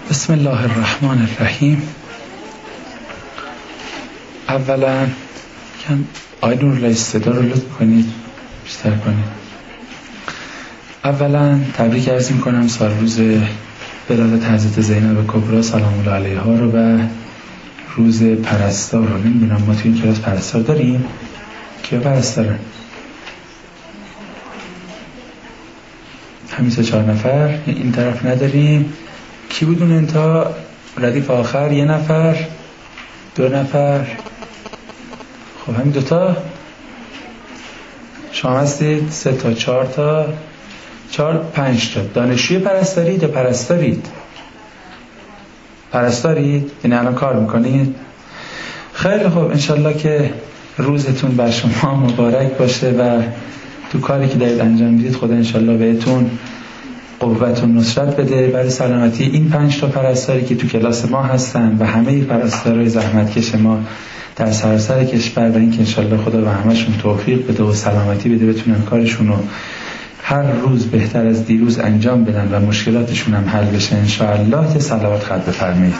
بسم الله الرحمن الرحیم. اولا آقای نورالله صدا رو لطف کنید بیشتر کنید. اولا تبریک عرض می‌کنم سال روز ولادت حضرت زینب کبری سلام الله علیها رو و روز پرستار رو. نمیدونم ما تو این کلاس پرستار داریم؟ کیا پرستارن؟ همین 3-4 نفر. این طرف نداریم. کی بود اون انتا؟ ردیف آخر 1 نفر 2 نفر. خب همین 2 تا. شما هستید 3 تا 4 تا 4-5 تا. دانشجوی پرستارید یا پرستارید؟ پرستارید؟ یعنی الان کار میکنید؟ خیلی خوب، انشالله که روزتون بر شما مبارک باشه و تو کاری که دارید انجام میدید خدا انشالله بهتون قوت و نصرت بده برای سلامتی این 5 تا پرستاری که تو کلاس ما هستن و همه پرستارای زحمتکش ما در سراسر کشور و این که انشالله خدا به همشون توفیق بده و سلامتی بده بتونن کارشون رو هر روز بهتر از دیروز انجام بدن و مشکلاتشون هم حل بشه انشالله. که صلوات خط بفرمایید.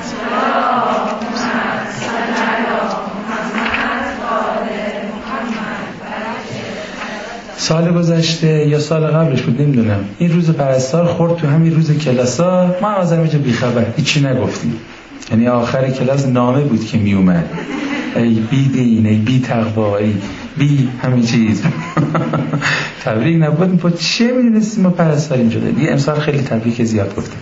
سال گذشته یا سال قبلش بود نمیدونم این روز پرستار خورد تو همین روز کلاسا. ما از همینجا بیخبر هیچی نگفتیم. یعنی آخر کلاس نامه بود که میومد ای بی دین، ای بی تقوا، ای بی همین چیز. تبریک نبود. با چه میدونستیم ما پرستار اینجا داریم؟ امسال خیلی تبریک زیاد گفتیم.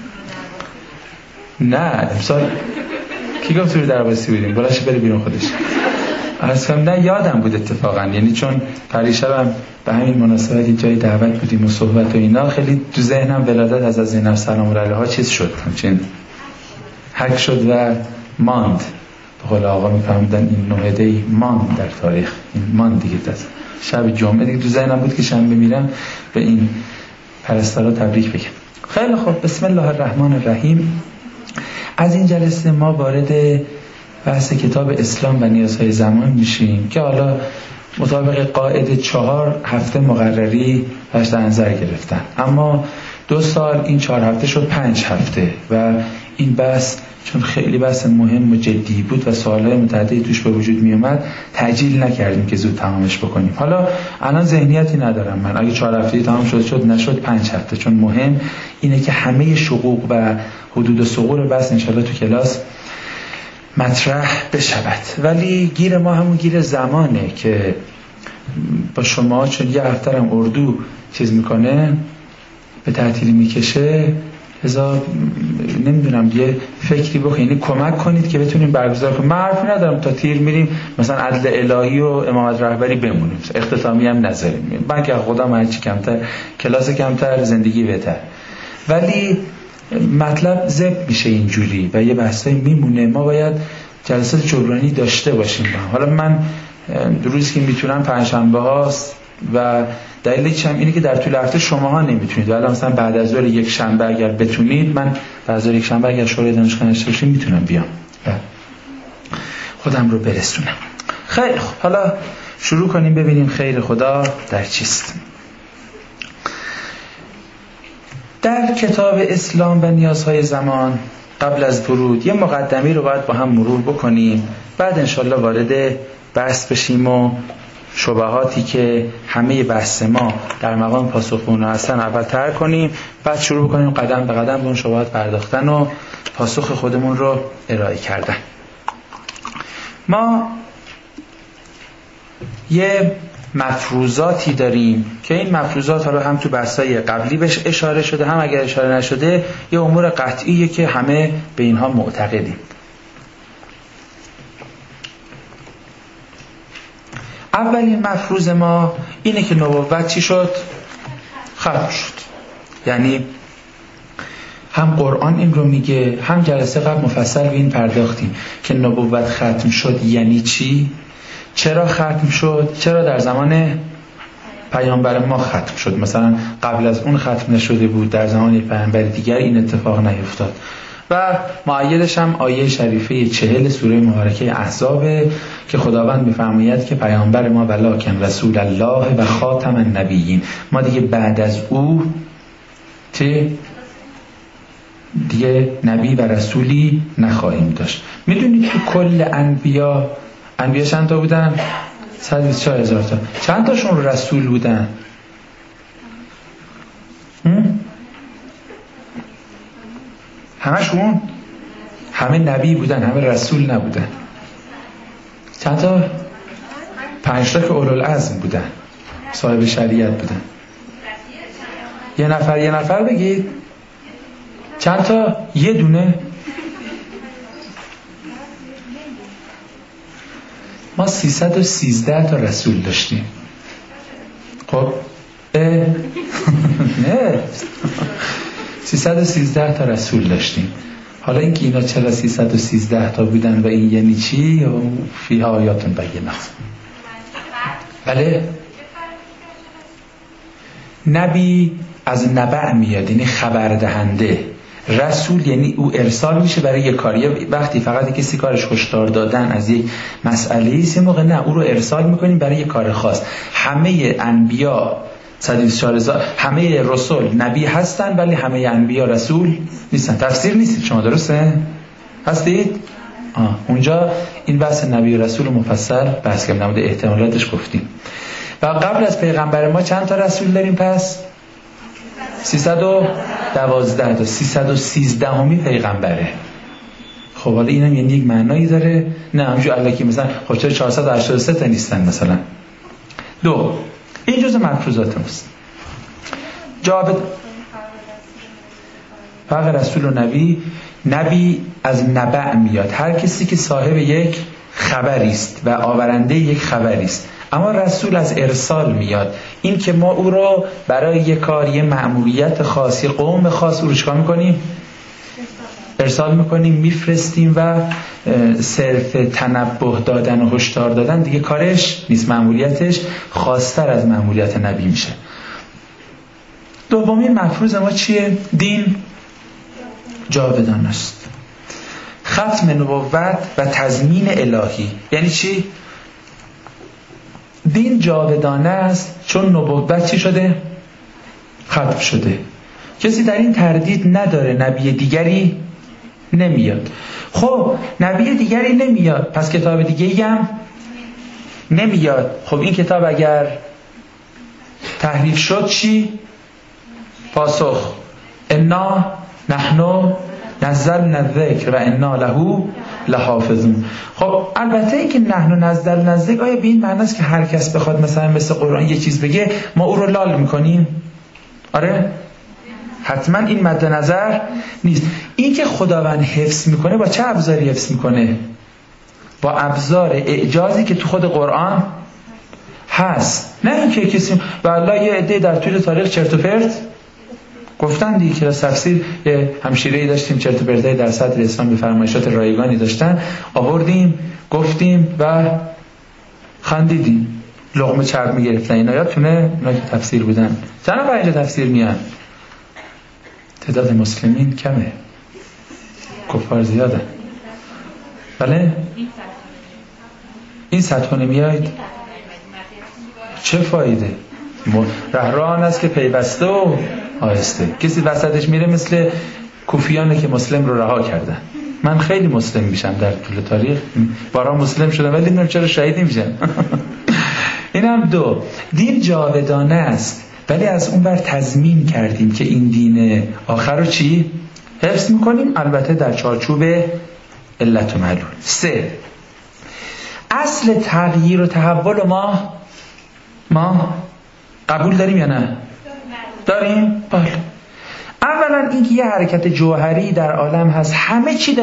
نه امسال کی گفت تو درواسی بودیم؟ بلاش بره بیرون خودش. اصلا نه یادم بود اتفاقا، یعنی چون پریشبم به همین مناسبت جای دعوت بودیم و صحبت و اینا خیلی تو ذهنم ولادت از زینب سلام الله علیها چیز شد، همچین حک شد و ماند. به قول آقا میفهمدن این نوهدهی ماند در تاریخ، این ماند دیگه. دست شب جمعه دیگه تو ذهنم بود که شنبه میرم به این پرستارا تبریک بگم. خیلی خوب، بسم الله الرحمن الرحیم. از این جلسه ما وارد بحث کتاب اسلام و نیازهای زمان میشیم که حالا مطابق قاعده 4 هفته مقرری باش در نظر گرفتن، اما 2 سال این 4 هفته شد 5 هفته و این بحث چون خیلی بحث مهم و جدی بود و سوالای متعددی توش به وجود می اومد تعجیل نکردیم که زود تمامش بکنیم. حالا الان ذهنیتی ندارم من اگه 4 هفته تمام شد نشد 5 هفته، چون مهم اینه که همه شقوق و حدود و ثغور بحث انشالله تو کلاس مطرح بشود. ولی گیر ما همون گیر زمانه که با شما چون 1 هفته هم اردو چیز میکنه به تعطیلی میکشه، لذا نمیدونم یه فکری بکنید، یعنی کمک کنید که بتونیم برگزار کنیم. من حرفی ندارم تا تیر میریم مثلا عدل الهی و امامت رهبری بمونیم، اختتامی هم نذاریم، من که خودم هرچی کمتر کلاس کمتر زندگی بهتر. ولی مطلب ضبط میشه اینجوری و یه بحثایی میمونه. ما باید جلسات جبرانی داشته باشیم. حالا من روزی که میتونم پنجشنبه هاست و دلیلش هم اینه که در طول هفته شماها نمیتونید، ولی مثلا بعد از ظهر یک شنبه اگر بتونید، من بعد از ظهر یک شنبه اگر شورای دانشگاه داشته باشیم میتونم بیام و خودم رو برسونم. خیلی خب، حالا شروع کنیم ببینیم خیر خدا در چیست. در کتاب اسلام و نیازهای زمان قبل از ورود یه مقدمه رو باید با هم مرور بکنیم، بعد انشالله وارد بحث بشیم و شبهاتی که همه بحث ما در مقام پاسخ به اونها هستن اول طرح کنیم، بعد شروع بکنیم قدم به قدم به اون شبهات پرداختن و پاسخ خودمون رو ارائه کردن. ما یه مفروضاتی داریم که این مفروضات حالا هم تو بحث‌های قبلی بهش اشاره شده، هم اگر اشاره نشده یه امور قطعیه که همه به اینها معتقدیم. اولین مفروض ما اینه که نبوت چی شد؟ ختم شد. یعنی هم قرآن این رو میگه، هم جلسه قبل مفصل به این پرداختیم که نبوت ختم شد یعنی چی؟ چرا ختم شد؟ چرا در زمان پیامبر ما ختم شد؟ مثلا قبل از اون ختم نشده بود، در زمان پیامبر دیگر این اتفاق نیفتاد. و مؤیدش هم آیه شریفه 40 سوره مبارکه احزاب که خداوند می‌فرماید که پیامبر ما ولکن رسول الله و خاتم النبیین، ما دیگه بعد از او دیگه نبی و رسولی نخواهیم داشت. میدونید تو کل انبیا چند تا بودن؟ 124,000 تا. چند تاشون رسول بودن؟ همشون؟ همه نبی بودن، همه رسول نبودن. چند تا؟ 5 تا که اولوالعزم بودن، صاحب شریعت بودن. یه نفر بگید. چند تا؟ یه دونه. ما 313 تا رسول داشتیم. خب نه 313 تا رسول داشتیم. حالا اینکه اینا چرا 313 تا بودن و این یعنی چی؟ فیها آیات بینه. بله، نبی از نبع میاد، یعنی خبر دهنده. رسول یعنی او ارسال میشه برای یک کاری. وقتی فقط کسی کارش هشدار دادن از یک مسئله ایست، موقع نه، او رو ارسال میکنیم برای یک کار خاص. همه انبیا 124,000 همه رسول نبی هستن، ولی همه انبیا رسول نیستن. تفسیر نیستید شما، درسته؟ هستید؟ اونجا این بحث نبی و رسول مفصل بحث کردیم، نموده احتمالاتش گفتیم. و قبل از پیغمبر ما چند تا رسول داریم پس؟ 312 تا. 313 همی پیغمبره. خب حالا اینم یعنی یک معنایی داره؟ نه همجور الکی مثلا خب چرا 483 تا نیستن مثلا؟ 2 این جزء ملحوظات ماست. جواب فقط رسول و نبی از نبع میاد، هر کسی که صاحب یک خبری است و آورنده یک خبری است. اما رسول از ارسال میاد، این که ما او رو برای یک کاری، مأموریت خاصی، قوم خاص او رو چکار میکنیم؟ ارسال میکنیم، میفرستیم و صرف تنبه دادن و هشدار دادن دیگه کارش نیست، مأموریتش خاص‌تر از مأموریت نبی میشه. دومین مفروض ما چیه؟ دین جاودانه است. ختم نبوت و تضمین الهی یعنی چی؟ دین جاودانه است چون نبوت چی شده؟ ختم شده. کسی در این تردید نداره نبی دیگری نمیاد. خب نبی دیگری نمیاد، پس کتاب دیگری هم نمیاد. خب این کتاب اگر تحریف شد چی؟ پاسخ انا نحن نزلنا الذکر و انا له لحافظون. خب البته این که نحن نزلنا الذکر آیا به این معنی است که هر کس بخواد مثلا مثل قرآن یه چیز بگه ما او رو لال میکنیم؟ آره؟ حتما این مد نظر نیست. این که خداوند حفظ میکنه با چه ابزاری حفظ میکنه؟ با ابزار اعجازی که تو خود قرآن هست. نه اینکه کسی والله یه عده در طول تاریخ چرت و پرت گفتن دیگه. که تفسیر یه همشیره‌ای داشتیم چرت و پرتای در صدر اسلام به فرمایشات رایگانی داشتن، آوردیم گفتیم و خندیدیم، لقمه چرب میگرفتن. اینا یادتونه؟ اینا که تفسیر بودن. چند نفر اینجا تفسیر میان؟ تعداد مسلمین کمه، کفار زیاده. بله؟ این سطح نمیاید؟ چه فایده؟ رهران است که پیوسته و آهسته. کسی وسطش میره مثل کوفیانه که مسلم رو رها کردن. من خیلی مسلم میشم در طول تاریخ، بارها مسلم شدم ولی نمیدونم چرا شهید نمیشم. اینم 2. دین جاودانه است ولی از اون بر تضمین کردیم که این دین آخر رو چی؟ حفظ میکنیم، البته در چارچوب علت و معلول. 3. اصل تغییر و تحول ما قبول داریم یا نه؟ داریم؟ بله. اولا اینکه یه حرکت جوهری در عالم هست، همه چی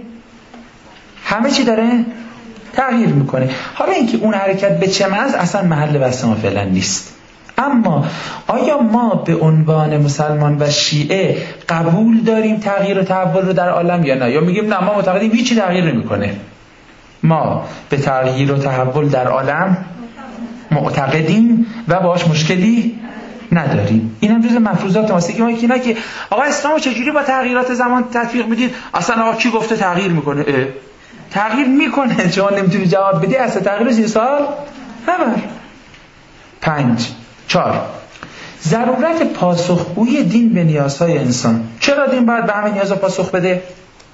داره تغییر میکنه. حالا اینکه اون حرکت به چه معنی اصلا محل بحث ما فعلا نیست. اما آیا ما به عنوان مسلمان و شیعه قبول داریم تغییر و تحول رو در عالم یا نه؟ یا میگیم نه ما معتقدیم هیچی تغییر نمیکنه؟ ما به تغییر و تحول در عالم معتقدیم و باهاش مشکلی نداریم. این هم جز مفروضات ماست که ما یکی نه که آقا اسلامو چجوری با تغییرات زمان تطبیق میدید؟ اصلا آقا کی گفته تغییر میکنه؟ تغییر میکنه، شما نمیتونی جواب بدی. اصلا تغییر 30 سال خبر. 5. 4. ضرورت پاسخگویی دین به نیازهای انسان. چرا دین باید به همه نیازها پاسخ بده؟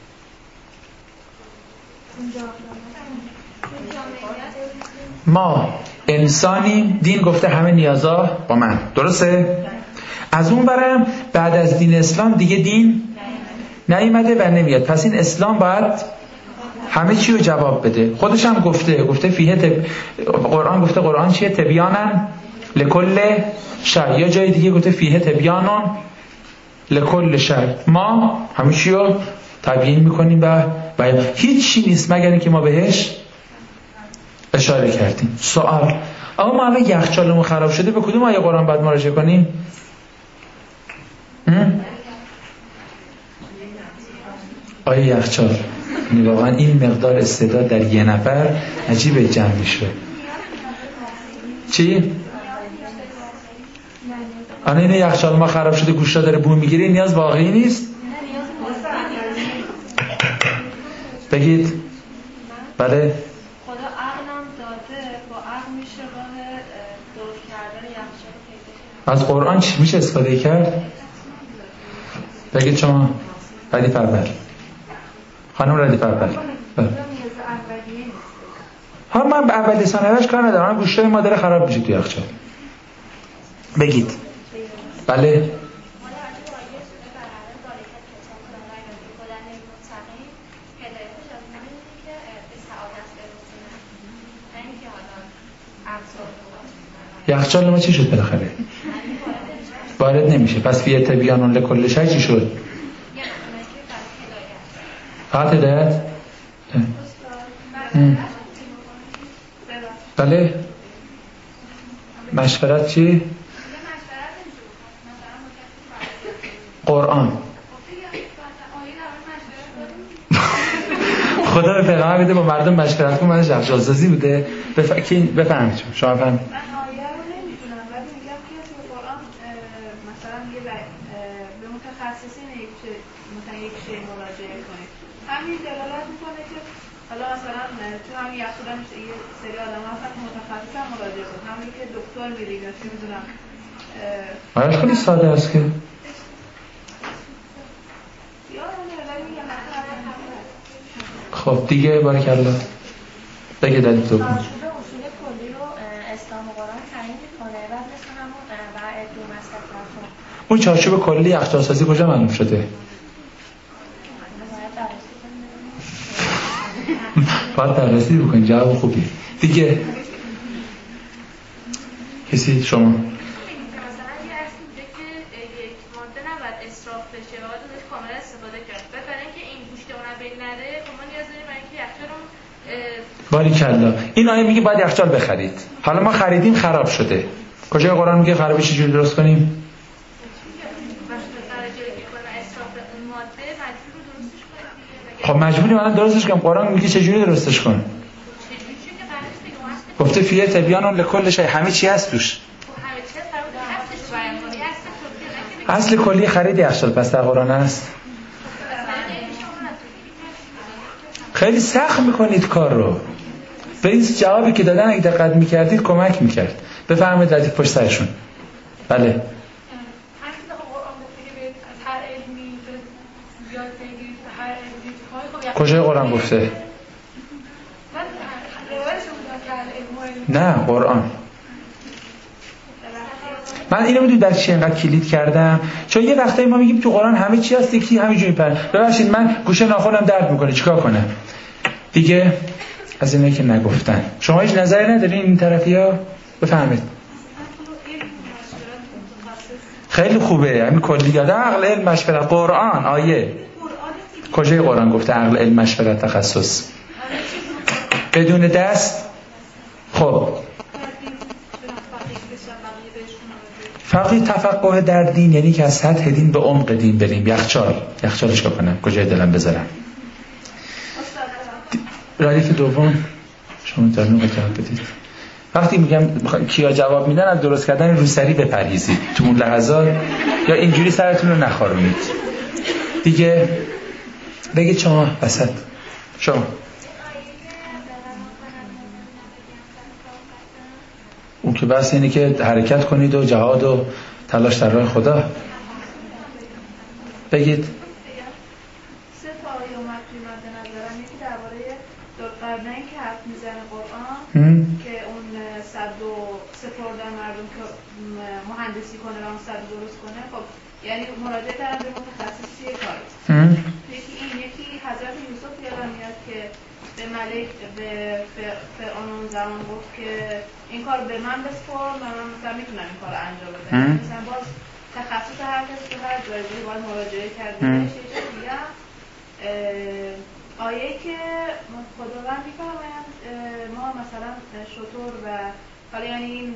ما انسانیم، دین گفته همه نیازها با من، درسته؟ از اون برم بعد از دین اسلام دیگه دین نیامده و نمیاد، پس این اسلام باید همه چی رو جواب بده. خودش هم گفته فیه قرآن گفته قرآن چیه؟ تبیانن لکل شیء. یا جای دیگه گفته فیه تبیانن لکل شیء. ما همه چی رو تبیین میکنیم و هیچ چی نیست مگر اینکه ما بهش اشاره کردیم. سوال: اما ما الان یخچالمون خراب شده، به کدوم آیه قرآن باید مراجعه کنیم؟ آیه یخچال. واقعا این مقدار استعداد در یه نفر عجیبه جمع میشه. چی؟ الان این یخچال ما خراب شده، گوشتا داره بو میگیره، نیاز واقعی نیست؟ بگید. بله. خدا عقلم داده، با عقل میشه راه درست کردن یخچال پیدا. از قرآن چی میشه استفاده کرد؟ بگید شما. ردیف اول. خانم ردیف اول. ها من به اول ثانویش کار ندارم، گوشتای ما داره خراب میشه تو یخچال. بگید. بله. یخچال ما چی شد بالاخره؟ وارد نمیشه. پس فیه تبیانون لکل شیء چی شد؟ فقط هدایت؟ بله. مشورت چی؟ قرآن. خدا به پیغمبر بده با مردم مشورت کنه، منش یخچال سازی بوده. بفهمید شما فهمید. همین دلالت میکنه که حالا مثلا تو همین یخچال هم یه سری آدم هستن که متخصص هم مراجعه کنن، همین که دکتر میریم یا چی میدونم. آره خیلی ساده است که خب دیگه بارکالله. بگه دلیل دوم. اصول کلی رو اسلام و قرآن تعیین میکنه و مثل همون بعد دو مسئله اون چارچوب کلی یخچال سازی کجا معلوم شده؟ باید بررسی بکنید. جواب خوبی. دیگه کسی شما؟ مثلا یه عرض میگه که یک ماده نباید اسراف بشه و باید ازش کاملا استفاده کرد. برای اینکه این گوشت اون بین نره ما نیاز داریم برای اینکه یخچال رو باریکلا. این آیه میگه باید یخچال بخرید. حالا ما خریدیم خراب شده. کجای قرآن میگه خرابش چجوری درست کنیم؟ خب مجبوریم الان درستش کنیم. قرآن میگه چجوری درستش کن؟ گفته فیه تبیانون لکل شیء، همه چی هست توش. اصل کلی خرید یخچال پس در قرآن است. خیلی سخت میکنید کار رو. به این جوابی که دادن اگه دقت میکردید کمک میکرد. بفرمایید ردیف پشت سرشون. بله. کجای قرآن گفته؟ نه قرآن. من اینو میدونید در چی اینقدر کلید کردم؟ چون یه وقتایی ما میگیم تو قرآن همه چی هست، یکی همینجوری ببخشید من گوشه ناخنم درد میکنه چیکار کنم؟ دیگه از اینایی که نگفتن. شما هیچ نظری ندارین این طرفیا؟ بفهمید. خیلی خوبه. همین کلیات عقل علم مشورت قرآن آیه. کجای قرآن گفته عقل علم مشورت تخصص؟ بدون دست. خب فقط تفقه در دین یعنی که از سطح دین به عمق دین بریم. یخچالش کنم کجای دلم بذارم. ردیف دوم شما در نوع جواب بدید. وقتی میگم کیا جواب میدن از درست کردن روسری بپرهیزید تو اون لحظات، یا اینجوری سرتون رو نخارونید. دیگه بگید شما وسط. شما اون که بس اینه که حرکت کنید و جهاد و تلاش در راه خدا. بگید. سه تا آیه اومد توی مد نظرم. یکی درباره ذوالقرنین که حرف میزنه قرآن که اون صد و سپردن مردم که مهندسی کنه و اون صد درست کنه. خب یعنی مراجعه کردن به متخصصی کار. یکی این، یکی حضرت یوسف یادم میاد که به ملک به فرعون اون زمان گفت که این کار به من بسپار، من مثلا میتونم این کار انجام بدم. مثلا باز تخصص هر کسی که هر جایی باید مراجعه کرده بشه. دیگه آیه که خداوند میفرمایند ما مثلا شتر و حالا یعنی این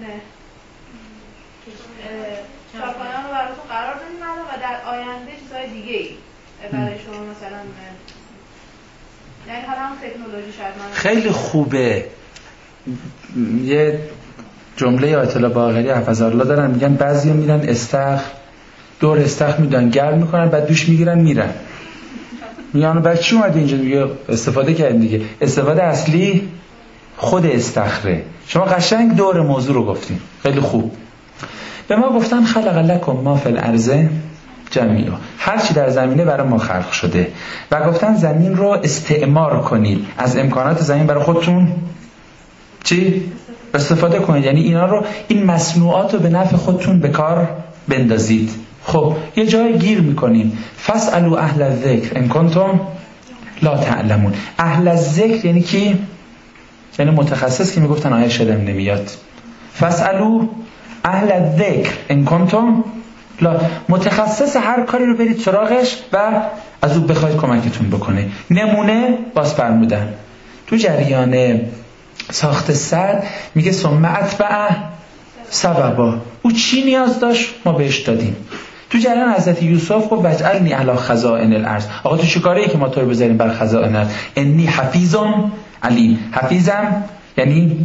چاپایان رو براتون قرار دادیم و در آینده چیزهای دیگه ای برای شما مثلا یعنی حالا هم تکنولوژی شاید من خیلی خوبه. یه جمله آیت الله باقری حفظه الله دارن، میگن بعضیا میرن استخر، دور استخر میدن گرم میکنن، بعد دوش میگیرن میرن. میگن بعد چی اومدی اینجا؟ میگه استفاده کردیم دیگه. استفاده اصلی خود استخره. شما قشنگ دور موضوع رو گفتین، خیلی خوب. به ما گفتن خلق لکم ما فی الارض جمیعا، هر چی در زمینه برای ما خلق شده، و گفتن زمین رو استعمار کنید، از امکانات زمین برای خودتون چی؟ استفاده کنید. یعنی اینا رو، این مصنوعات رو به نفع خودتون به کار بندازید. خب یه جای گیر میکنیم، فاسالوا اهل الذکر ان کنتم لا تعلمون. اهل الذکر یعنی کی؟ یعنی متخصص که میگفتن آیه شدم نمیاد. فاسالوا اهل الذکر ان کنتم لا، متخصص هر کاری رو برید سراغش و از او بخواید کمکتون بکنه. نمونه باز فرمودن تو جریان ساخت سد، میگه ثم اتبع سببا. او چی نیاز داشت ما بهش دادیم. تو جریان حضرت یوسف گفت وجعلنی علی خزائن الارض. آقا تو چیکاره که ما تو رو بذاریم بر خزائن الارض؟ انی حفیظم علیم. حفیظم یعنی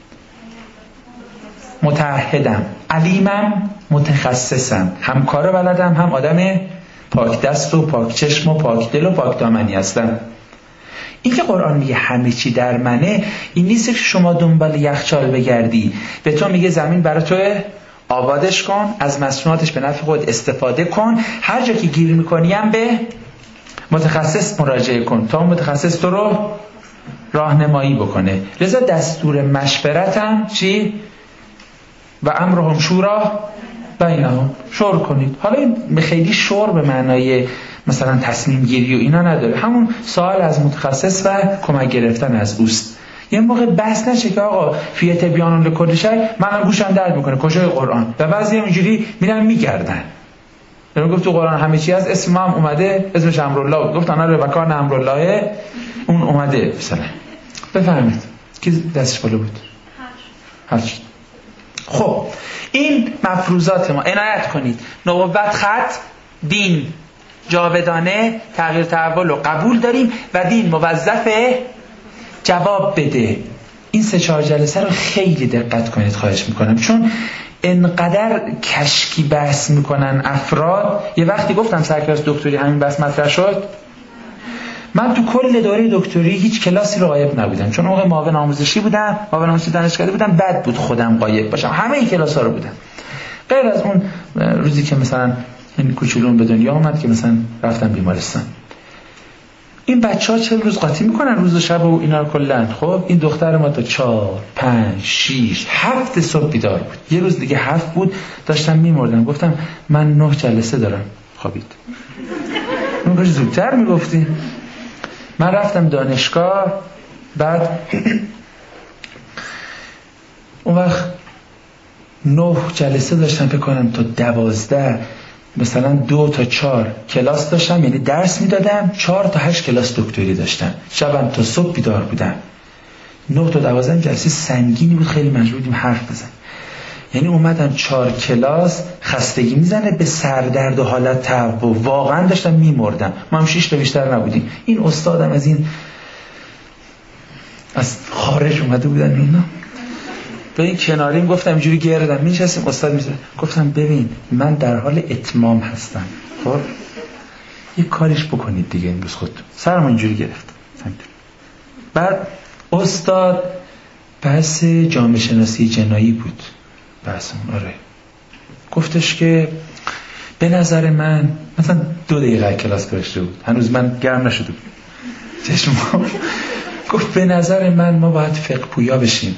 متعهدم، علیمم متخصصم، هم کار بلدم، هم آدم پاک دست و پاک چشم و پاک دل و پاک دامنی هستم. این که قرآن میگه همه چی در منه، این نیست که شما دنبال یخچال بگردی. به تو میگه زمین برای تو آبادش کن، از مصنوعاتش به نفع خود استفاده کن، هر جا که گیر میکنی هم به متخصص مراجعه کن تا متخصص تو رو راهنمایی بکنه. لذا دستور مشورت هم چی؟ و امرهم شورا بینهم، شور کنید. حالا این خیلی شور به معنای مثلا تصمیم گیری و اینا نداره، همون سوال از متخصص و کمک گرفتن از اوست. یه موقع بحث نشه که آقا فی تبیان لکل شیء، منم گوشم درد میکنه کجای قرآن، و بعضی اینجوری میرن میگردن. یعنی گفت تو قرآن همه چی هست، اسم هم اومده، اسمش امرالله بود، گفتن آره وکان امرالله، اون اومده مثلا. بفرمایید کی دستش بالا بود؟ هشت. خب این مفروضات ما، عنایت کنید. نبوت خط، دین جاودانه، تغییر تحول رو قبول داریم و دین موظف جواب بده. این 3-4 جلسه رو خیلی دقت کنید خواهش میکنم، چون انقدر کشکی بحث میکنن افراد. یه وقتی گفتم سرکلاس دکتری همین بحث مطرح شد، من تو کل دوره دکتری هیچ کلاسی رو غایب نبودم، چون موقع معاون آموزشی بودم، معاون آموزشی دانشگاهی بودم، بد بود خودم غایب باشم، همه این کلاس‌ها رو بودم. غیر از اون روزی که مثلا این کوچولون به دنیا اومد که مثلا رفتم بیمارستان. این بچه‌ها 40 روز قاطی میکنن روز و شب و اینا رو کلا. خب این دختر ما تا 4 5 6 7 صبح بیدار بود. یه روز دیگه 7 بود، داشتم میمردم، گفتم من 9 جلسه دارم. خوابید. اون روز زودتر میگفتی. من رفتم دانشگاه، بعد اون وقت 9 جلسه داشتم فکر کنم تا 12، مثلا 2 تا 4 کلاس داشتم، یعنی درس میدادم. 4 تا 8 کلاس دکتری داشتم، شبم تا صبح بیدار بودم. 9 تا 12 جلسه سنگینی بود، خیلی مجبور بودیم حرف بزنیم. یعنی اومدم 4 کلاس، خستگی میزنه به سردرد و حالت تعب و واقعا داشتم میمردم. ما هم 6 تا بیشتر نبودیم. این استادم از این از خارج اومده بودن، اینا به این کناریم گفتم اینجوری گردم میشستیم، استاد میشه گفتم ببین من در حال اتمام هستم، خب یه کاریش بکنید دیگه امروز خودتون. سرم اینجوری گرفت. بعد استاد بحث جامعه شناسی جنایی بود بحثمون. آره گفتش که به نظر من، مثلا 2 دقیقه کلاس گذشته بود، هنوز من گرم نشده بود چشمم. گفت به نظر من ما باید فقه پویا بشیم.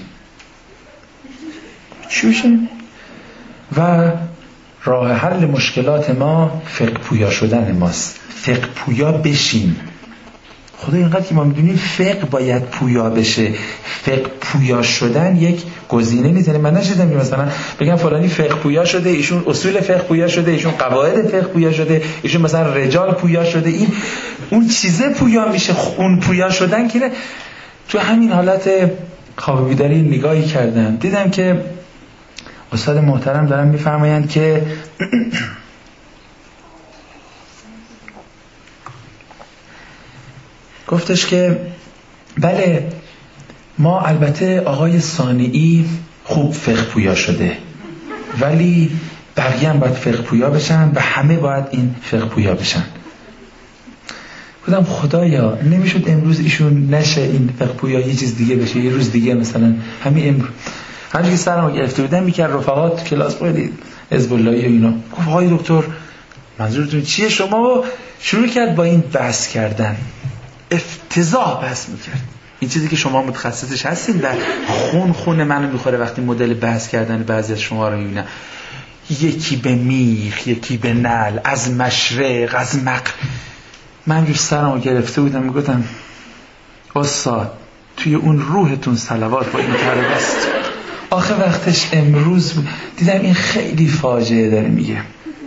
چی بشیم؟ و راه حل مشکلات ما فقه پویا شدن ماست. فقه پویا بشیم. خدا اینقدر که ما میدونیم فقه باید پویا بشه. فقه پویا شدن یک گزینه نیست. من نشدم که مثلا بگم فلانی فقه پویا شده، ایشون اصول فقه پویا شده، ایشون قواعد فقه پویا شده، ایشون مثلا رجال پویا شده. این اون چیزه پویا میشه. اون پویا شدن که تو همین حالت خواب بیداری نگاهی کردم، دیدم که استاد محترم دارن میفرمایند که گفتش که بله ما البته آقای صانعی خوب فقه پویا شده، ولی بقیه هم باید فقه پویا بشن و همه باید این فقه پویا بشن. گفتم خدایا نمیشد امروز ایشون نشه این فقه پویا یه چیز دیگه بشه، یه روز دیگه مثلا همین امروز همونجوری که سرمو گرفته بودم میکرد رفقات کلاس بودید حزب اللهی و اینا. گفت آقای دکتر منظورتون چیه شما؟ و شروع کرد با این بحث کردن، افتضاح بحث میکرد. این چیزی که شما متخصصش هستین و خون منو میخوره وقتی مدل بحث کردن بعضی از شما رو میبینم. یکی به میخ، یکی به نل، از مشرق، از مغرب. من رو سرمو گرفته بودم میگفتم استاد توی اون روحتون صلوات با این کاره بست. آخه وقتش امروز بود. دیدم این خیلی فاجعه داره میگه.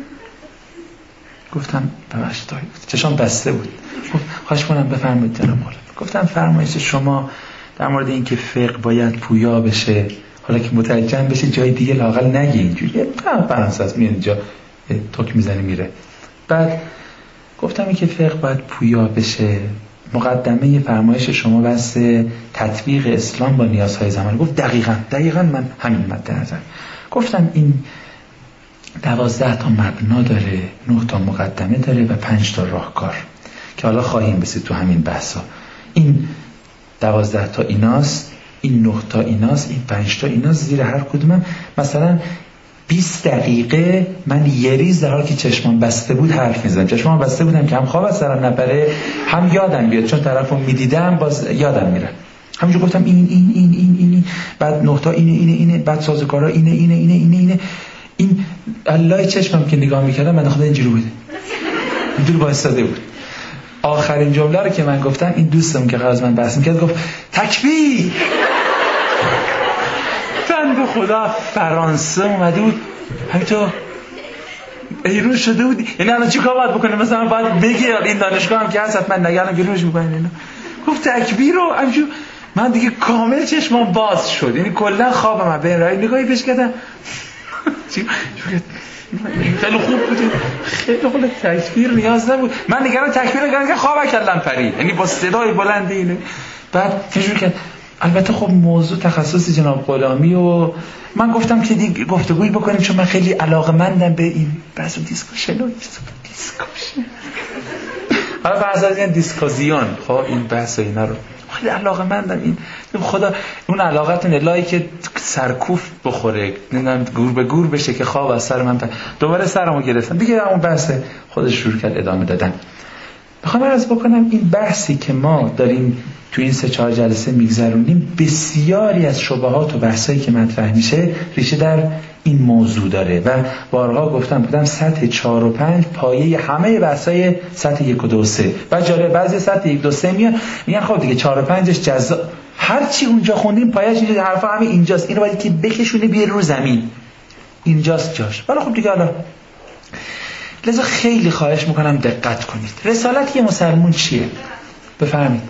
گفتم ببخشید چشام بسته بود. گفت خواهش کنم بفرمایید جناب مولانا. گفتم فرمایش شما در مورد این که فقه باید پویا بشه، حالا که مترجم بشه جای دیگه لااقل نگه اینجوری فرانسه میاد اینجا توک میزنه میره. بعد گفتم این که فقه باید پویا بشه، مقدمه فرمایش شما بس تطبیق اسلام با نیازهای زمان. گفت دقیقاً من همین مد نظر. گفتم این 12 تا مبنا داره، 9 تا مقدمه داره و 5 تا راهکار که حالا خواهیم رسید تو همین بحثا. این 12 تا ایناست، این 9 تا ایناست، این 5 تا ایناست. زیر هر کدومم مثلا 20 دقیقه من یه ریز در حالی که چشمام بسته بود حرف میزدم. چشمام بسته بودم که هم خواب از سرم نپره، هم یادم بیاد، چون طرفو میدیدم باز یادم میره. همینجور گفتم این بعد 9 تا اینه بعد سازوکارا اینه. این الله چشمم که نگاه میکردم من خدا اینجوری بود، اینجوری وایساده بود. آخرین جمله رو که من گفتم این دوستم که قبل از من بحث میکرد گفت تکبیر. بنده خدا فرانسه اومده بود همینطور ایرون شده بود. یعنی الان چی کار باید بکنه؟ مثلا باید بگه این دانشگاه هم که هست حتما نگرم گیروش میکنه اینا. گفت تکبیر رو همینجور من دیگه کامل چشمام باز شد، یعنی کلا خوابم به رای نگاهی پیش کردم. خیلی خوب بود، خیلی خوب. تکبیر نیاز نبود. من نگران تکبیر نگران که خواب کردم پرید، یعنی با صدای بلند اینه. بعد چجور کرد؟ البته خب موضوع تخصص جناب غلامی و من گفتم که دیگه گفتگویی بکنیم چون من خیلی علاقه‌مندم به این بحث دیسکوشن. حالا بحث از این دیسکوزیون، خب این بحث اینا رو خیلی علاقه‌مندم. این خدا اون علاقتون الهی که سرکوف بخوره، نمیدونم گور به گور بشه که خواب از سر من دوباره سرمو گرفتم دیگه. اون بحث خودش شروع کرد ادامه دادن. میخوام عرض بکنم این بحثی که ما داریم تو این 3-4 جلسه میگذرونیم، بسیاری از شبهات و بحثایی که مطرح میشه ریشه در این موضوع داره و بارها گفتم سطح 4 و 5 پایه همه بحثای سطح 1 و 2 و 3. و جالب بعضی سطح 1 2 3 میگن خب دیگه 4 و 5ش جزا، هر چی اونجا خوندیم پایه‌اش اینجا، حرفا همه اینجاست، اینو باید که بکشونه بیاره رو زمین، اینجاست جاش. ولی خب دیگه حالا لذا خیلی خواهش میکنم دقت کنید. رسالت یه مسلمون چیه؟ بفرمایید.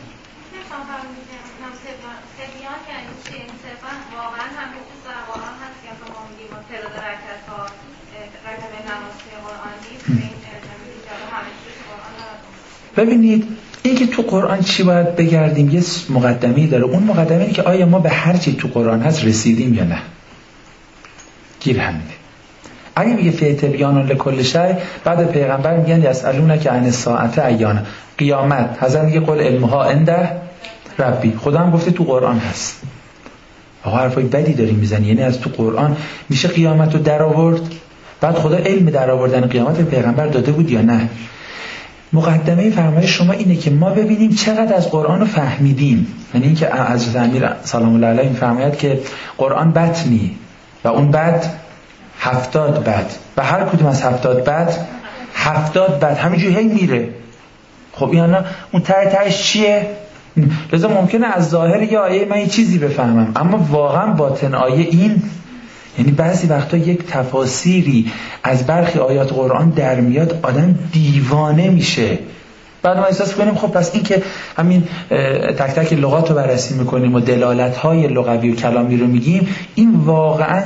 ببینید این که تو قرآن چی باید بگردیم یه مقدمه‌ای داره. اون مقدمه اینه که آیا ما به هر چی تو قرآن هست رسیدیم یا نه. گیر همینه. اگه میگه فی تبیان لکل شیء، بعد پیغمبر میگن یسالونک عن الساعه ایان، قیامت حضرت میگه قل علمها عنده ربی، خدا هم گفته تو قرآن هست. آقا حرفای بدی داری میزنی، یعنی از تو قرآن میشه قیامت رو در آورد؟ بعد خدا علم در آوردن قیامت به پیغمبر داده بود یا نه؟ مقدمه فرمایش شما اینه که ما ببینیم چقدر از قرآن رو فهمیدیم. یعنی اینکه حضرت امیر سلام الله علیه میفرماید که قرآن بطنی و اون بط 70 بط و هر کدوم از 70 بط 70 بط همینجوری هی میره. خب یعنی اون تهش چیه؟ لذا ممکنه از ظاهر یه آیه من یه چیزی بفهمم، اما واقعا باطن آیه این، یعنی بعضی وقتا یک تفاسیری از برخی آیات قرآن در میاد آدم دیوانه میشه. بعد ما احساس کنیم خب پس این که همین تک تک لغات رو بررسی میکنیم و دلالت‌های لغوی و کلامی رو میگیم، این واقعا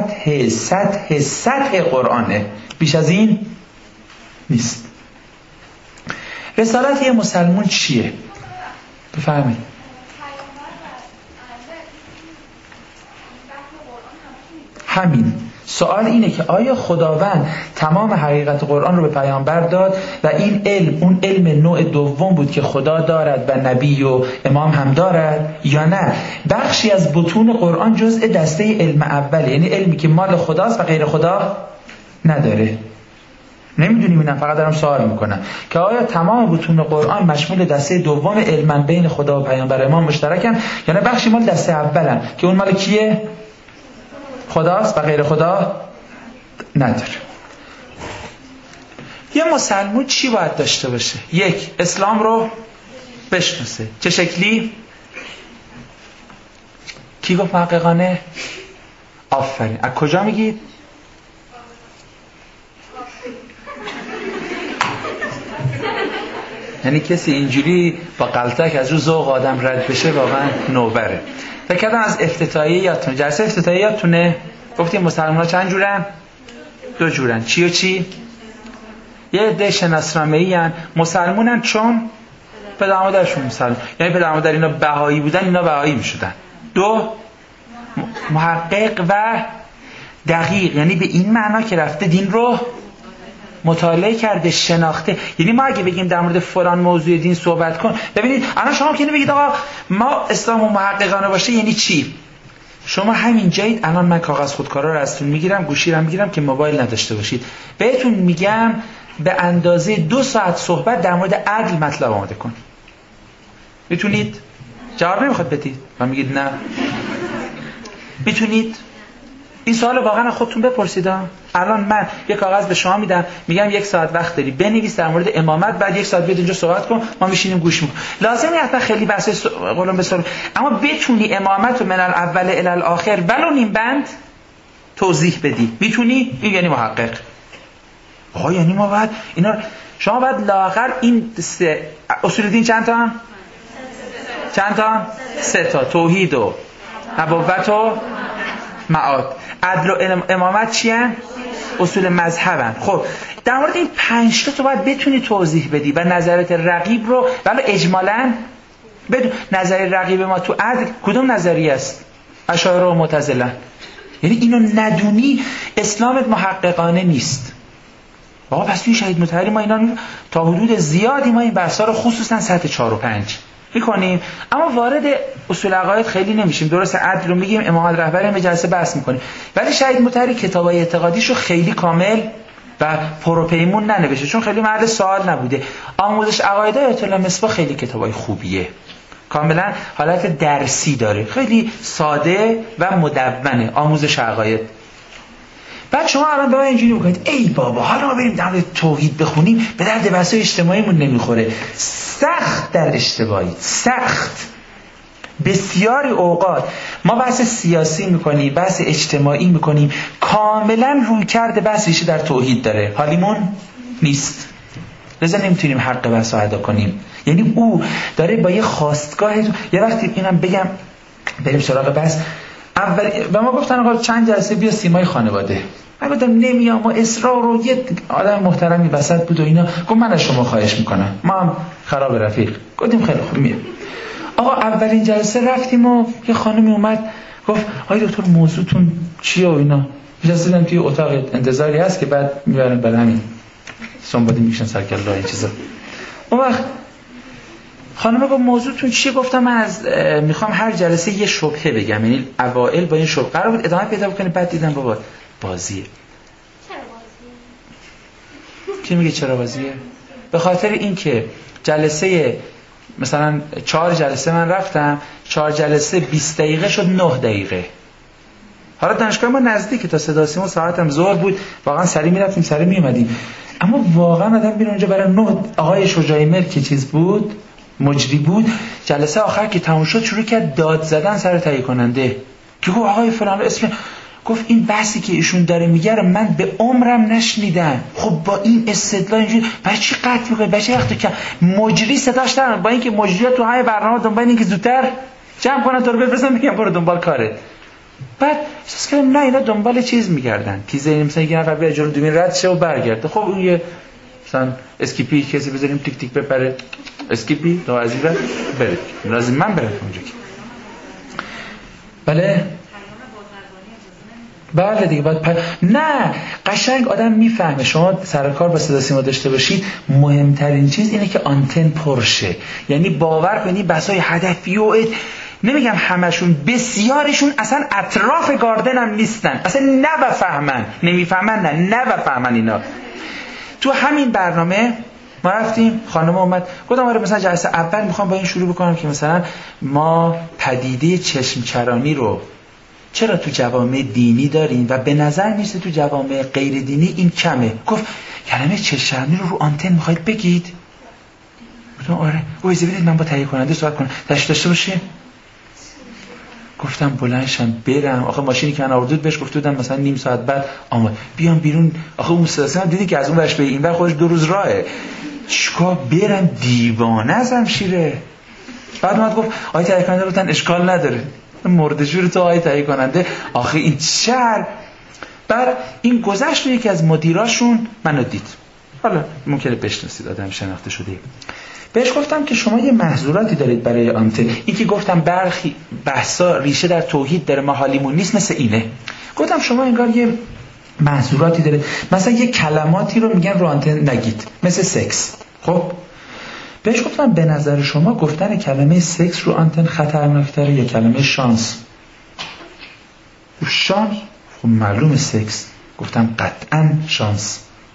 سطح قرآنه، بیش از این نیست. رسالت یه مسلمون چیه؟ بفهمید. همین سوال اینه که آیا خداوند تمام حقیقت قرآن رو به پیامبر داد و این علم اون علم نوع دوم بود که خدا دارد و نبی و امام هم دارد یا نه؟ بخشی از بطون قرآن جزء دسته علم اوله، یعنی علمی که مال خداست و غیر خدا نداره. نمیدونیم، اینم فقط دارم سوال میکنم که آیا تمام بطون قرآن مشمول دسته دوم علم بین خدا و پیامبر امام مشترکن یا نه بخشی مال دسته اولن که اون مال کیه؟ خداست و غیر خدا نداره. یه مسلمون چی باید داشته باشه؟ یک، اسلام رو بشناسه. چه شکلی؟ کی گفت محققانه؟ آفرین. از کجا میگید؟ یعنی کسی اینجوری با قلتک از رو ذوق آدم رد بشه واقعا نوبره. فکر کردم از افتتاحیه یادتونه، جلسه افتتاحیه یادتونه گفتیم مسلمان ها چند جورن؟ 2 جورن. چی و چی؟ یه عده شناسنامه‌ای ان مسلمونن چون پدر مادرشون مسلمان، یعنی پدر مادر اینا بهایی بودن، اینا بهایی میشدن. 2 محقق و دقیق، یعنی به این معنا که رفته دین رو مطالعه کرده، شناخته. یعنی ما اگه بگیم در مورد فلان موضوع دین صحبت کن، ببینید الان شما که بگید آقا ما اسلام و محققانه باشه یعنی چی؟ شما همین جایید الان من کاغذ خودکارا رو ازتون میگیرم، گوشی رو میگیرم که موبایل نداشته باشید، بهتون میگم به اندازه 2 ساعت صحبت در مورد عدل مطلب آماده کن. میتونید؟ جواب نمیخواد بدید و میگید نه. میتونید؟ این سوال واقعا خودتون بپرسید. الان من یک کاغذ به شما میدم، میگم 1 ساعت وقت داری بنویس در مورد امامت، بعد 1 ساعت بیاد اینجا صحبت کن، ما میشینیم گوش میکنیم. لازم نیست حتما خیلی بحث قولم بسر، اما بتونی امامت رو من الاول الی الاخر ولو نیم بند توضیح بدی. میتونی؟ این یعنی محقق. آها، یعنی ما بعد اینا شما بعد لااخر این 3 اصول دین چند تا؟ 3 تا. توحید و نبوت و معاد. عدل و امامت چی هن؟ اصول مذهبن. خب در مورد این 5 تا تو باید بتونی توضیح بدی و نظرت رقیب رو ولی اجمالاً بدون. نظر رقیب ما تو عدل کدوم نظریه است؟ اشاعره و معتزله. یعنی اینو ندونی اسلامت محققانه نیست. آقا پس توی شهید مطهری ما اینا تا حدود زیادی ما این بحثا رو خصوصا سطح 4 و 5 میکنیم، اما وارد اصول عقاید خیلی نمیشیم. درست عدل رو میگیم، امامت رهبری به جلسه بحث میکنیم، ولی شهید مطهری کتابای اعتقادیشو خیلی کامل و پروپیمون ننوشته چون خیلی محل سوال نبوده. آموزش عقاید آیت الله مصباح خیلی کتابای خوبیه، کاملا حالت درسی داره، خیلی ساده و مدونه آموزش عقاید. بعد شما الان به من اینجوری بکنید ای بابا حالا ما بریم در مورد توحید بخونیم، به درد بحث اجتماعیمون نمیخوره. سخت در اشتباهی، سخت. بسیاری اوقات ما بحث سیاسی میکنیم، بحث اجتماعی میکنیم، کاملا روی کرده بحث ریشه در توحید داره، حالیمون نیست، لذا نمیتونیم حق بحث رو ادا کنیم. یعنی او داره با یه خواستگاه یه وقتی اینم بگم بریم سراغ بحث. اول و ما گفتن آقا چند جلسه بیا سیمای خانواده، من گفتم نمیام، ما اصرار رو یه آدم محترمی وسط بود و اینا گفت من از شما خواهش میکنم، ما هم خراب رفیق. گفتیم خیلی خوب میام. آقا اولین جلسه رفتیم و یه خانمی اومد گفت آقای دکتر موضوعتون چیه و اینا. نشستیم توی اتاق انتظاری هست که بعد میبرن برای همین سنبادی میکشن سرکله این چیزا. اون وقت خانم گفت موضوعتون چیه؟ گفتم من میخوام هر جلسه یه شبهه بگم، یعنی اوائل با این شبهه قرار بود ادامه پیدا بکنه، بعد دیدم بابا بازیه. کی میگه چرا بازیه؟ به خاطر اینکه جلسه مثلا 4 جلسه من رفتم، 4 جلسه 20 دقیقه شد 9 دقیقه. حالا دانشگاه ما نزدیکه، تا صدا سیما ساعتم ظهر بود، واقعا سریع میرفتیم سریع میومدیم. اما واقعا آدم میره اونجا برای 9. آقای شجاعی ملک که چیز بود، مجری بود، جلسه آخر که تموم شد شروع کرد داد زدن سر تهیه کننده که گفت آقای فلان اسم، گفت این بحثی که ایشون داره میگه رو من به عمرم نشنیدم. خب با این استدلال اینجوری برای چی قطع میکنه؟ برای چی وقتی که مجری صداش در با اینکه مجری‌ها تو های برنامه دنبال اینکه زودتر جمع کنن تو رو بفرستن میگم برو دنبال کاره. بعد احساس کردم نه اینا دنبال چیز میگردن، تیزر مثلا یه نفر بیاد جلو دومین رد شه و برگرده. خب اون یه مثلا اسکیپی کسی بذاریم تیک تیک بپره، اسکیپی تو از این بره، لازم من برم اونجا که بله دیگه باید نه قشنگ آدم میفهمه. شما سر کار با صدا سیما داشته باشید، مهمترین چیز اینه که آنتن پرشه. یعنی باور کنی بسای هدفی و نمیگم همشون، بسیارشون اصلا اطراف گاردن هم نیستن، اصلا نمیفهمن اینا. تو همین برنامه ما رفتیم، خانم اومد گفتم آره مثلا جلسه اول میخوام با این شروع بکنم که مثلا ما پدیده چشم چرانی رو چرا تو جوامع دینی داریم و به نظر میسه تو جوامع غیر دینی این کمه. گفت کلمه چشم چرانی رو آنتن میخواید بگید؟ گفتم آره. اجازه بدید من با تهیه کننده صحبت کنم، تشریف داشته باشیم. گفتم بلندشم برم. آخه ماشینی که من آوردود بهش گفته بودم مثلا نیم ساعت بعد آمد بیام بیرون. آخه اون سلسله دیدی که از اون ورش به این ور خودش 2 روز راهه، چیکار برم دیوانه ازم شیره. بعد اومد گفت آقای تهیه کننده گفتن اشکال نداره. مردجور تو آقای تهیه کننده آخه این چر. بعد این گذشت یکی از مدیراشون منو دید، حالا ممکنه بشناسید آدم شناخته شده. بهش گفتم که شما یه محظوراتی دارید برای آنتن. این که گفتم برخی بحثا ریشه در توحید داره ما حالیمون نیست مثل اینه. گفتم شما انگار یه محظوراتی دارید، مثلا یه کلماتی رو میگن رو آنتن نگید، مثل سکس. خب بهش گفتم به نظر شما گفتن کلمه سکس رو آنتن خطرناکتره یا کلمه شانس؟ شانس؟ خب معلومه سکس. گفتم قطعا شانس.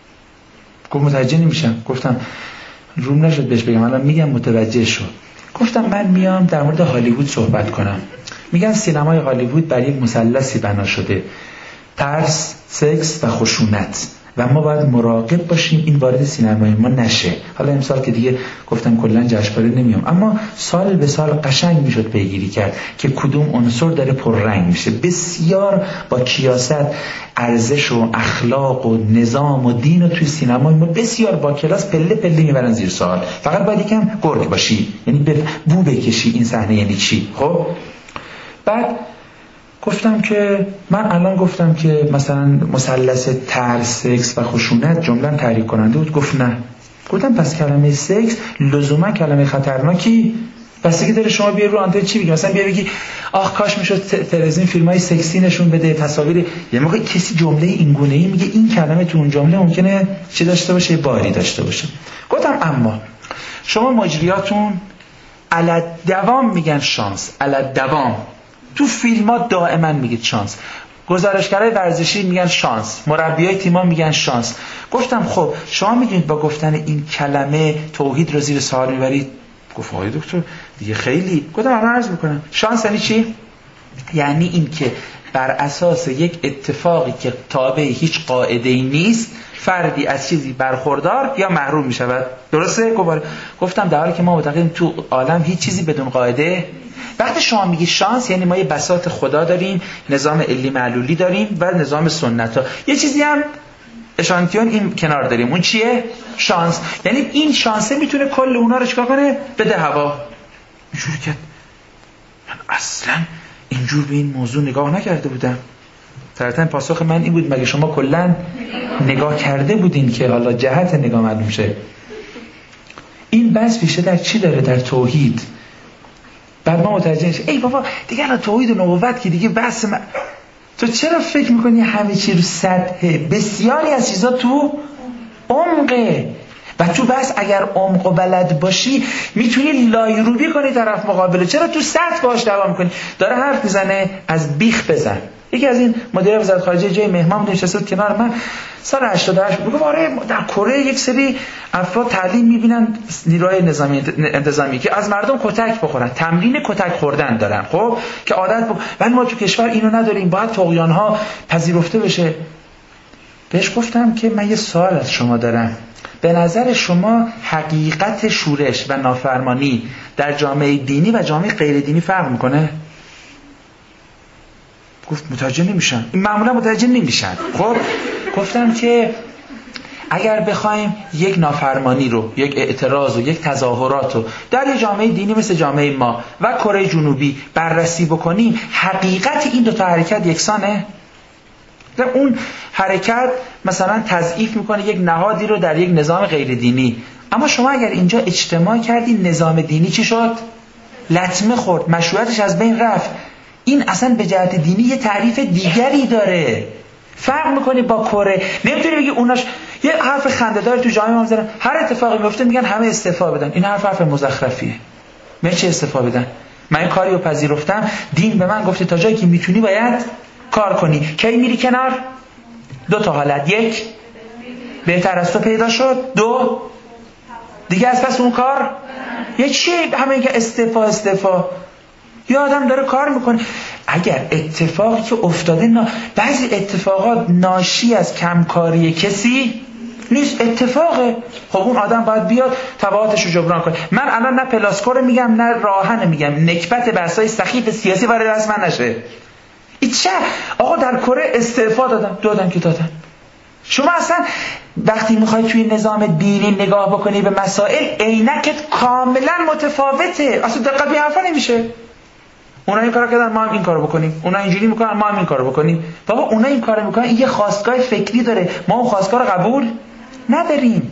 گفت متوجه نمیشم. گفتم روم نشد بهش بگم، الان میگم متوجه شد. گفتم من میام در مورد هالیوود صحبت کنم. میگن سینمای هالیوود بر یک مثلثی بنا شده: ترس، سکس و خشونت، و ما باید مراقب باشیم این وارد سینمای ما نشه. حالا امسال که دیگه گفتم کلا جشنواره نمیام، اما سال به سال قشنگ میشد پیگیری کرد که کدوم عنصر داره پررنگ میشه. بسیار با کیاست ارزش و اخلاق و نظام و دین و توی سینمای ما بسیار با کلاس پله پله میبرن زیر سوال. فقط باید یکم گرگ باشی، یعنی به بو بکشی این صحنه یعنی چی. خب بعد گفتم که من الان گفتم که مثلا مثلث ترس، سکس و خشونت جمله تحریک کننده بود. گفت نه. گفتم پس کلمه سکس لزوما کلمه خطرناکی بستگی داره شما بیای رو آنتن چی بگی. مثلا بیا بگی آخ کاش میشد تلویزیون فیلمای سکسی نشون بده، تصاویر. یه موقع کسی جمله این گونه‌ای میگه این کلمه تو اون جمله ممکنه چی داشته باشه، باری داشته باشه. گفتم اما شما مجریاتون علل دوام میگن شانس، علل دوام. تو فیلم‌ها دائما میگید شانس، گزارشگرای ورزشی میگن شانس، مربیای تیم‌ها میگن شانس. گفتم خب شما میگید با گفتن این کلمه توحید رو زیر سوال میبرید؟ گفت آقای دکتر دیگه خیلی. گفتم من عرض میکنم شانس یعنی چی؟ یعنی این که بر اساس یک اتفاقی که تابع هیچ قاعده‌ای نیست فردی از چیزی برخوردار یا محروم میشود. درسته؟ گفتم در حالی که ما معتقدیم تو عالم هیچ چیزی بدون قاعده. وقتی شما میگی شانس یعنی ما یه بساط خدا داریم، نظام علی معلولی داریم و نظام سنت ها، یه چیزی هم اشانتیون این کنار داریم. اون چیه؟ شانس. یعنی این شانسه میتونه کل اونا رو چیکار کنه؟ بده هوا. اینجوری که من اصلا اینجور به این موضوع نگاه نکرده بودم. طبعا پاسخ من این بود مگه شما کلا نگاه کرده بودین که حالا جهت نگاه معلوم شه؟ این بس ریشه در چی داره؟ در توحید. بعد ما متوجه میشیم ای بابا دیگه الان توحید و نبوت که دیگه بس تو چرا فکر میکنی همه چی رو سطح؟ بسیاری از چیزا تو عمقه. و تو بس اگر عمق و بلد باشی میتونی لایروبی کنی طرف مقابله. چرا تو سطح باهاش دعوا میکنی؟ داره حرف میزنه از بیخ بزن. یکی از این مدیر وزارت خارجه جای مهمان نشسته بود کنار من سال 88 میگه آره در کره یک سری افراد تعلیم میبینن نیروهای نظامی انتظامی که از مردم کتک بخورن، تمرین کتک خوردن دارن، خب که عادت ولی ما تو کشور اینو نداریم، باید طغیان‌ها پذیرفته بشه. بهش گفتم که من یه سوال از شما دارم، به نظر شما حقیقت شورش و نافرمانی در جامعه دینی و جامعه غیر دینی فرق میکنه؟ گفت متوجه نمیشن. این معمولا متوجه نمیشن. خب گفتم که اگر بخوایم یک نافرمانی رو، یک اعتراض و یک تظاهرات رو در یک جامعه دینی مثل جامعه ما و کره جنوبی بررسی بکنیم، حقیقت این دو تا حرکت یکسانه؟ اون حرکت مثلا تضعیف میکنه یک نهادی رو در یک نظام غیر دینی، اما شما اگر اینجا اجتماع کردی نظام دینی چی شد؟ لطمه خورد، مشروعیتش از بین رفت. این اصلا به جهت دینی یه تعریف دیگری داره. فرق میکنه با کره. نمیتونی بگی اوناش یه حرف خنده‌دار تو جامعه ما میذارن، هر اتفاقی میفته میگن همه استعفا بدن. این حرف مزخرفیه. من چه استعفا بدن؟ من این کاری رو پذیرفتم، دین به من گفته تا جایی که میتونی باید کار کنی. کی میری کنار؟ دو تا حالت، یک بهتر از تو پیدا شد، دو دیگه از پس اون کار یه چی همه که استعفا. یه آدم داره کار میکنه. اگر اتفاقی که افتاده بعضی اتفاقات ناشی از کمکاری کسی نیست، اتفاقه، خب اون آدم باید بیاد تبعاتش رو جبران کنه. من الان نه پلاسکور میگم نه راهن میگم، نکبت بحثای سخیف سیاسی وارد دست من نشه. این چه؟ آقا در کره استعفا دادن که دادن. شما اصلا وقتی میخوای توی نظام دینی نگاه بکنی به مسائل، عینکت کاملا متفاوته. اصلا دقت به حرفا نمیشه. اونا این کارو کردن ما هم این کارو بکنیم، اونا اینجوری میکنن ما هم این کارو بکنیم. بابا اونا این کارو میکنن، این یه خواستگاه فکری داره، ما اون خواستگاه رو قبول نداریم.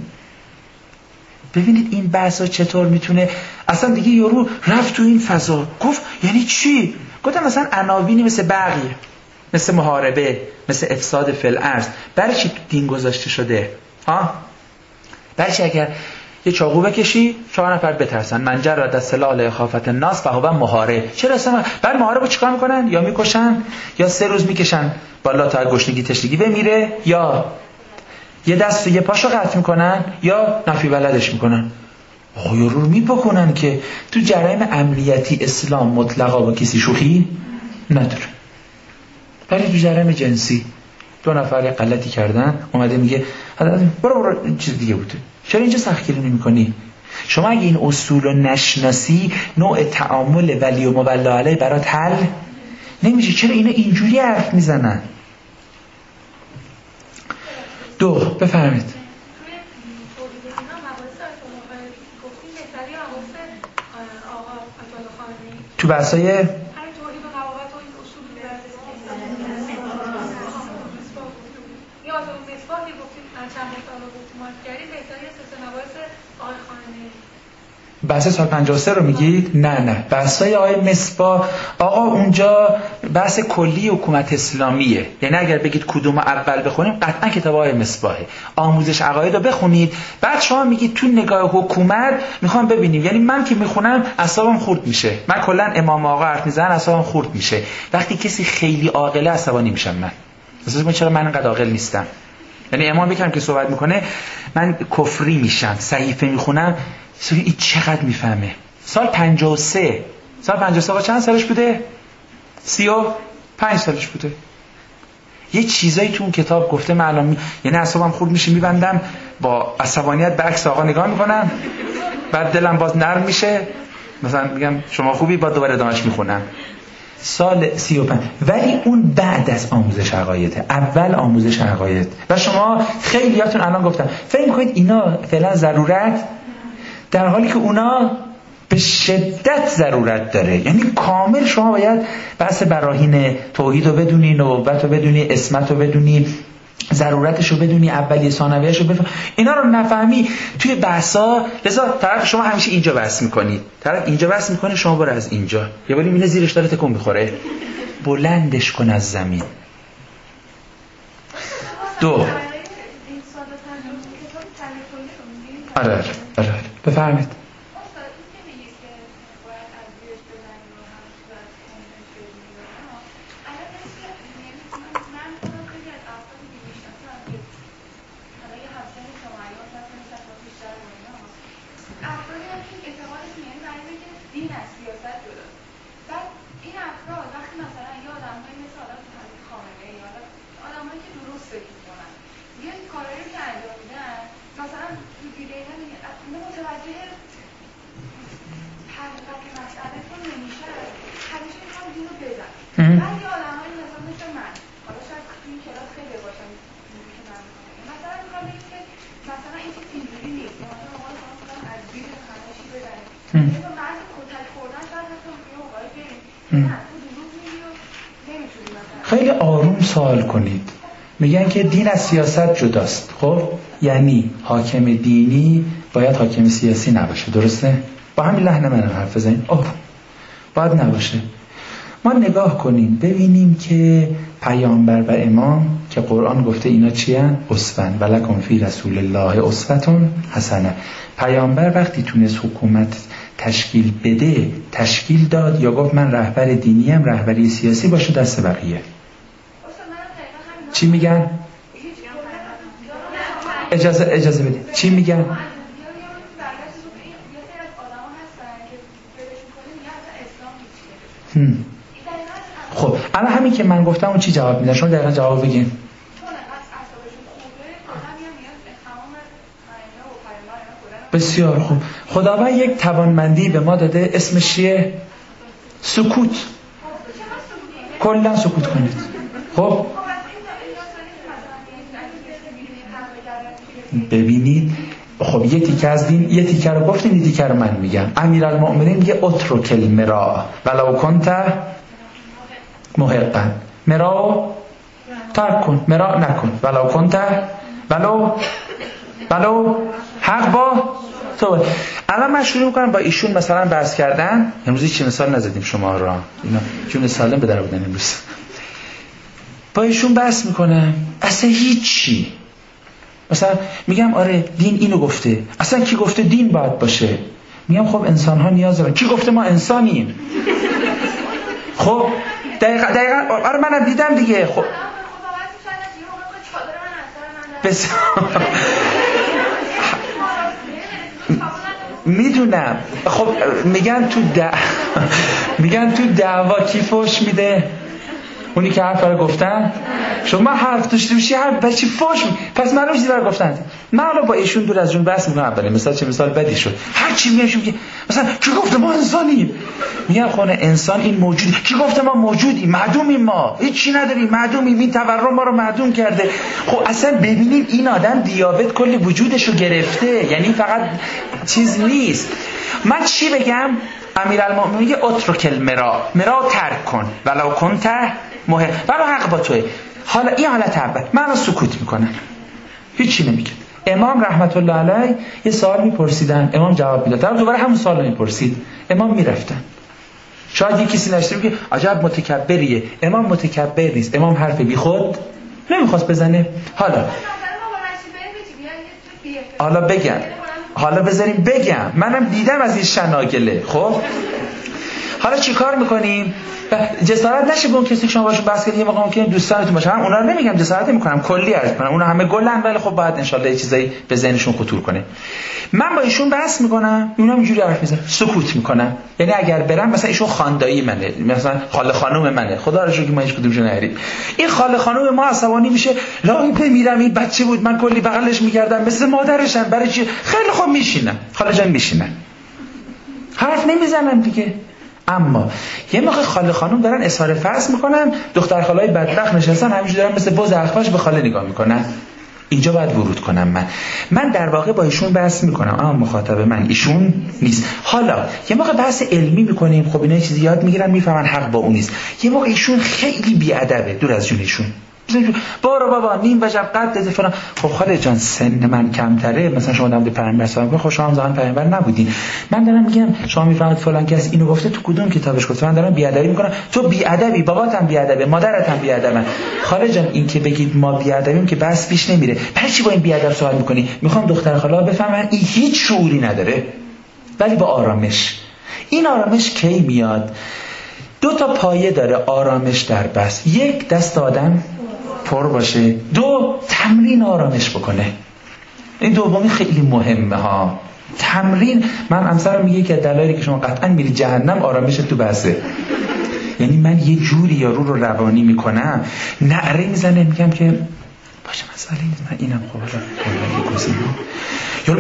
ببینید این بحثا چطور میتونه اصلا دیگه یارو رفت تو این فضا گفت یعنی چی؟ گفتم مثلا عناوینی مثل بغی، مثل محاربه، مثل افساد فی الارض برای چی دین گذاشته شده؟ برای چی اگر یه چاقو بکشی 4 نفر بترسن، من جرد سلاح خافت الناس فهو محارب. چرا اصلا بعد محاربو چیکار میکنن؟ یا میکشن یا 3 روز میکشن بالا تا گشنگی تشنگی بمیره، یا یه دست و یه پاشو قطع میکنن یا نفی بلدش میکنن. آقا یارو رو میپکنن که تو جرایم امنیتی اسلام مطلقا با کسی شوخی نداره. ولی تو جرایم جنسی 2 نفر غلطی کردن، اومده میگه برو چیز دیگه بوده. چرا اینجا سختگیری نمی‌کنی؟ شما اگه این اصول رو نشناسی، نوع تعامل ولی و مولا علیه برات حل نمیشه. چرا اینا اینجوری حرف میزنن؟ 2 بفرمایید. تو بحثای بحث سال 53 رو میگید؟ نه بحثای آقای مصباح آقا اونجا بحث کلی حکومت اسلامیه. یعنی اگر بگید کدوم اول بخونیم قطعا کتاب آقای مصباحه. آموزش عقاید رو بخونید، بعد شما میگید تو نگاه حکومت میخوام ببینیم. یعنی من که میخونم اعصابم خورد میشه. من کلا امام آقا حرف میزنن اعصابم خورد میشه. وقتی کسی خیلی عاقله عصبانی میشم من. مثلا چرا من انقدر عاقل نیستم؟ یعنی امام بگم که صحبت میکنه من کفری میشم، صحیفه میخونم این چقدر میفهمه. سال 53 با چند سالش بوده؟ 35 سالش بوده. یه چیزایی تو اون کتاب گفته من الان یعنی اعصابم خورد میشه، میبندم با عصبانیت به عکس آقا نگاه میکنم، بعد دلم باز نرم میشه، مثلا میگم شما خوبی، بعد دوباره ادامهش میخونم. سال 35. ولی اون بعد از آموزش عقایده، اول آموزش عقاید. و شما خیلیاتون الان گفتم فکر می‌کنید اینا فعلا ضرورت، در حالی که اونا به شدت ضرورت داره. یعنی کامل شما باید بحث براهین توحید رو بدونی، نبوت رو بدونی، اسمت رو بدونی، ضرورتش رو بدونی، اولیه ثانویه‌اش رو بدونی. اینا رو نفهمی توی بحثا، لذا طرف شما همیشه اینجا بحث میکنید، طرف اینجا بحث میکنه، شما برو از اینجا یه باری میینه زیرش داره تکون میخوره، بلندش کن از زمین. 2 آره بفرمایید. خیلی آروم سوال کنید. میگن که دین از سیاست جداست. خب یعنی حاکم دینی باید حاکم سیاسی نباشه، درسته؟ با همین لحن من حرف بزنید. باید نباشه. ما نگاه کنیم ببینیم که پیامبر و امام که قرآن گفته اینا چی هن؟ اسوه ولکم فی رسول الله اسوه حسنه. پیامبر وقتی تونست حکومت تشکیل بده تشکیل داد یا گفت من رهبر دینیم، رهبری سیاسی باشه دست بقیه. چی میگن؟ اجازه بدید. چی میگن؟ خب الان همین که من گفتم اون چی جواب میدن؟ شما دقیقا جواب بگین. بسیار خوب. خداوند یک توانمندی به ما داده اسمش چیه؟ سکوت. کلا سکوت کنید. خب ببینید، خب یه تیکه از دین، یه تیکه رو گفتین، یه تیکه رو من میگم. امیرالمؤمنین میگه اترک المراء ولو کنت محقا. مراء ترک کن، مراء نکن. ولو کنت ولو حق با تو. الان من شروع میکنم با ایشون مثلا بحث کردن. امروزی چه مثال نزدیم شما را، اینا جون سالم به در بودن امروز. با ایشون بحث میکنم اصلا هیچی. مثلا میگم آره دین اینو گفته. اصلا کی گفته دین باید باشه؟ میگم خب انسان ها نیاز دارن. کی گفته ما انسانیم؟ خب دقیقا آره منم دیدم دیگه. خب میدونم. خب میگن تو دعوا کی فوش میده؟ اونی که حرف رو گفتن. شما حرف داشته باشی حرف چی فوش می؟ پس معلومه چیزی رو گفتن. من حالا با ایشون دور از جون بحث میکنم. اولین مثال چه مثال بدی شد. هر چی میگم که مثلا کی گفته ما انسانیم؟ میگم خونه انسان این موجود. کی گفته ما موجودیم؟ معدومیم، ما هیچ چی نداریم، معدومیم. این تورم ما رو معدوم کرده. خب اصلا ببینید این آدم دیابت کل وجودش رو گرفته، یعنی فقط چیز نیست. من چی بگم؟ امیرالمؤمنین میگه اترک المراء ترک کن ولو کنت محق ولو حق با توئه. حالا این حالت اول من سکوت میکنم، هیچی نمیگم. امام رحمت الله علیه یه سوال میپرسیدن، امام جواب میداد، دوباره همون سوال رو میپرسید، امام میرفتن. شاید یه کسی نشته میگه عجب متکبریه. امام متکبر نیست، امام حرف بی خود نمیخواست بزنه. حالا بذاریم بگم. منم دیدم از این شناگله. خب حالا چی کار میکنیم؟ جسارت نشه به اون کسی که شما باشون بحث کردید یه موقع ممکنه دوستانتون باشه. اونا رو نمیگم جسارت نمیکنم، کلی عرض کنم اونا همه گلن، ولی خب باید ان شاءالله یه چیزایی به ذهنشون خطور کنه. من با ایشون بحث میکنم، اونا اینجوری حرف میزنن، سکوت میکنم. یعنی اگر برم مثلا ایشون خاندایی منه، مثلا خاله خانم منه، خدا رو شکر که ما هیچ کدومشون نهرید. این خاله خانم ما عصبانی میشه، لا بمیرم این بچه بود من کلی بغلش میکردم مثل مادرشم، برای چی؟ خیلی خوب میشینم، خاله جان میشینن، حرف نمیزنم دیگه. اما یه موقع خاله خانم دارن اظهار فرض میکنن، دختر خالای بدبخت نشستن همینجوری دارن مثل بز اخفاش به خاله نگاه میکنن. اینجا باید ورود کنم. من در واقع با ایشون بحث میکنم، اما مخاطب من ایشون نیست. حالا یه موقع بحث علمی میکنیم، خب اینا چیزی یاد میگیرن میفهمن حق با اون نیست. یه موقع ایشون خیلی بیادبه، دور از جون ایشون برو بابا نیم وجب قد بده فلان. خب خاله جان سن من کمتره، مثلا شما دم پیامبر صاحب میگه خب شما زمان پیامبر نبودین. من دارم میگم شما میفهمید فلان کس اینو گفته تو کدوم کتابش گفته، من دارم بیادبی میکنم. تو بیادبی، بابات هم بیادبه، مادرت هم بیادبن. خاله جان این که بگید ما بیادبیم که بس پیش نمیره. برای چی با این بیادب صحبت میکنی؟ میخوام دختر خاله بفهمن این هیچ شعوری نداره، ولی با آرامش. این آرامش کی میاد؟ 2 تا پایه داره آرامش در بس. 1 دست آدم پر باشه، 2 تمرین آرامش بکنه. این دومی خیلی مهمه ها، تمرین. من امثالم میگه که دلایلی که شما قطعا میری جهنم آرامش تو بسه. یعنی من یه جوری یارو رو روانی میکنم، نعره میزنه، میگم که باشه مسئله نیست، من اینم خوبه گزینه یارو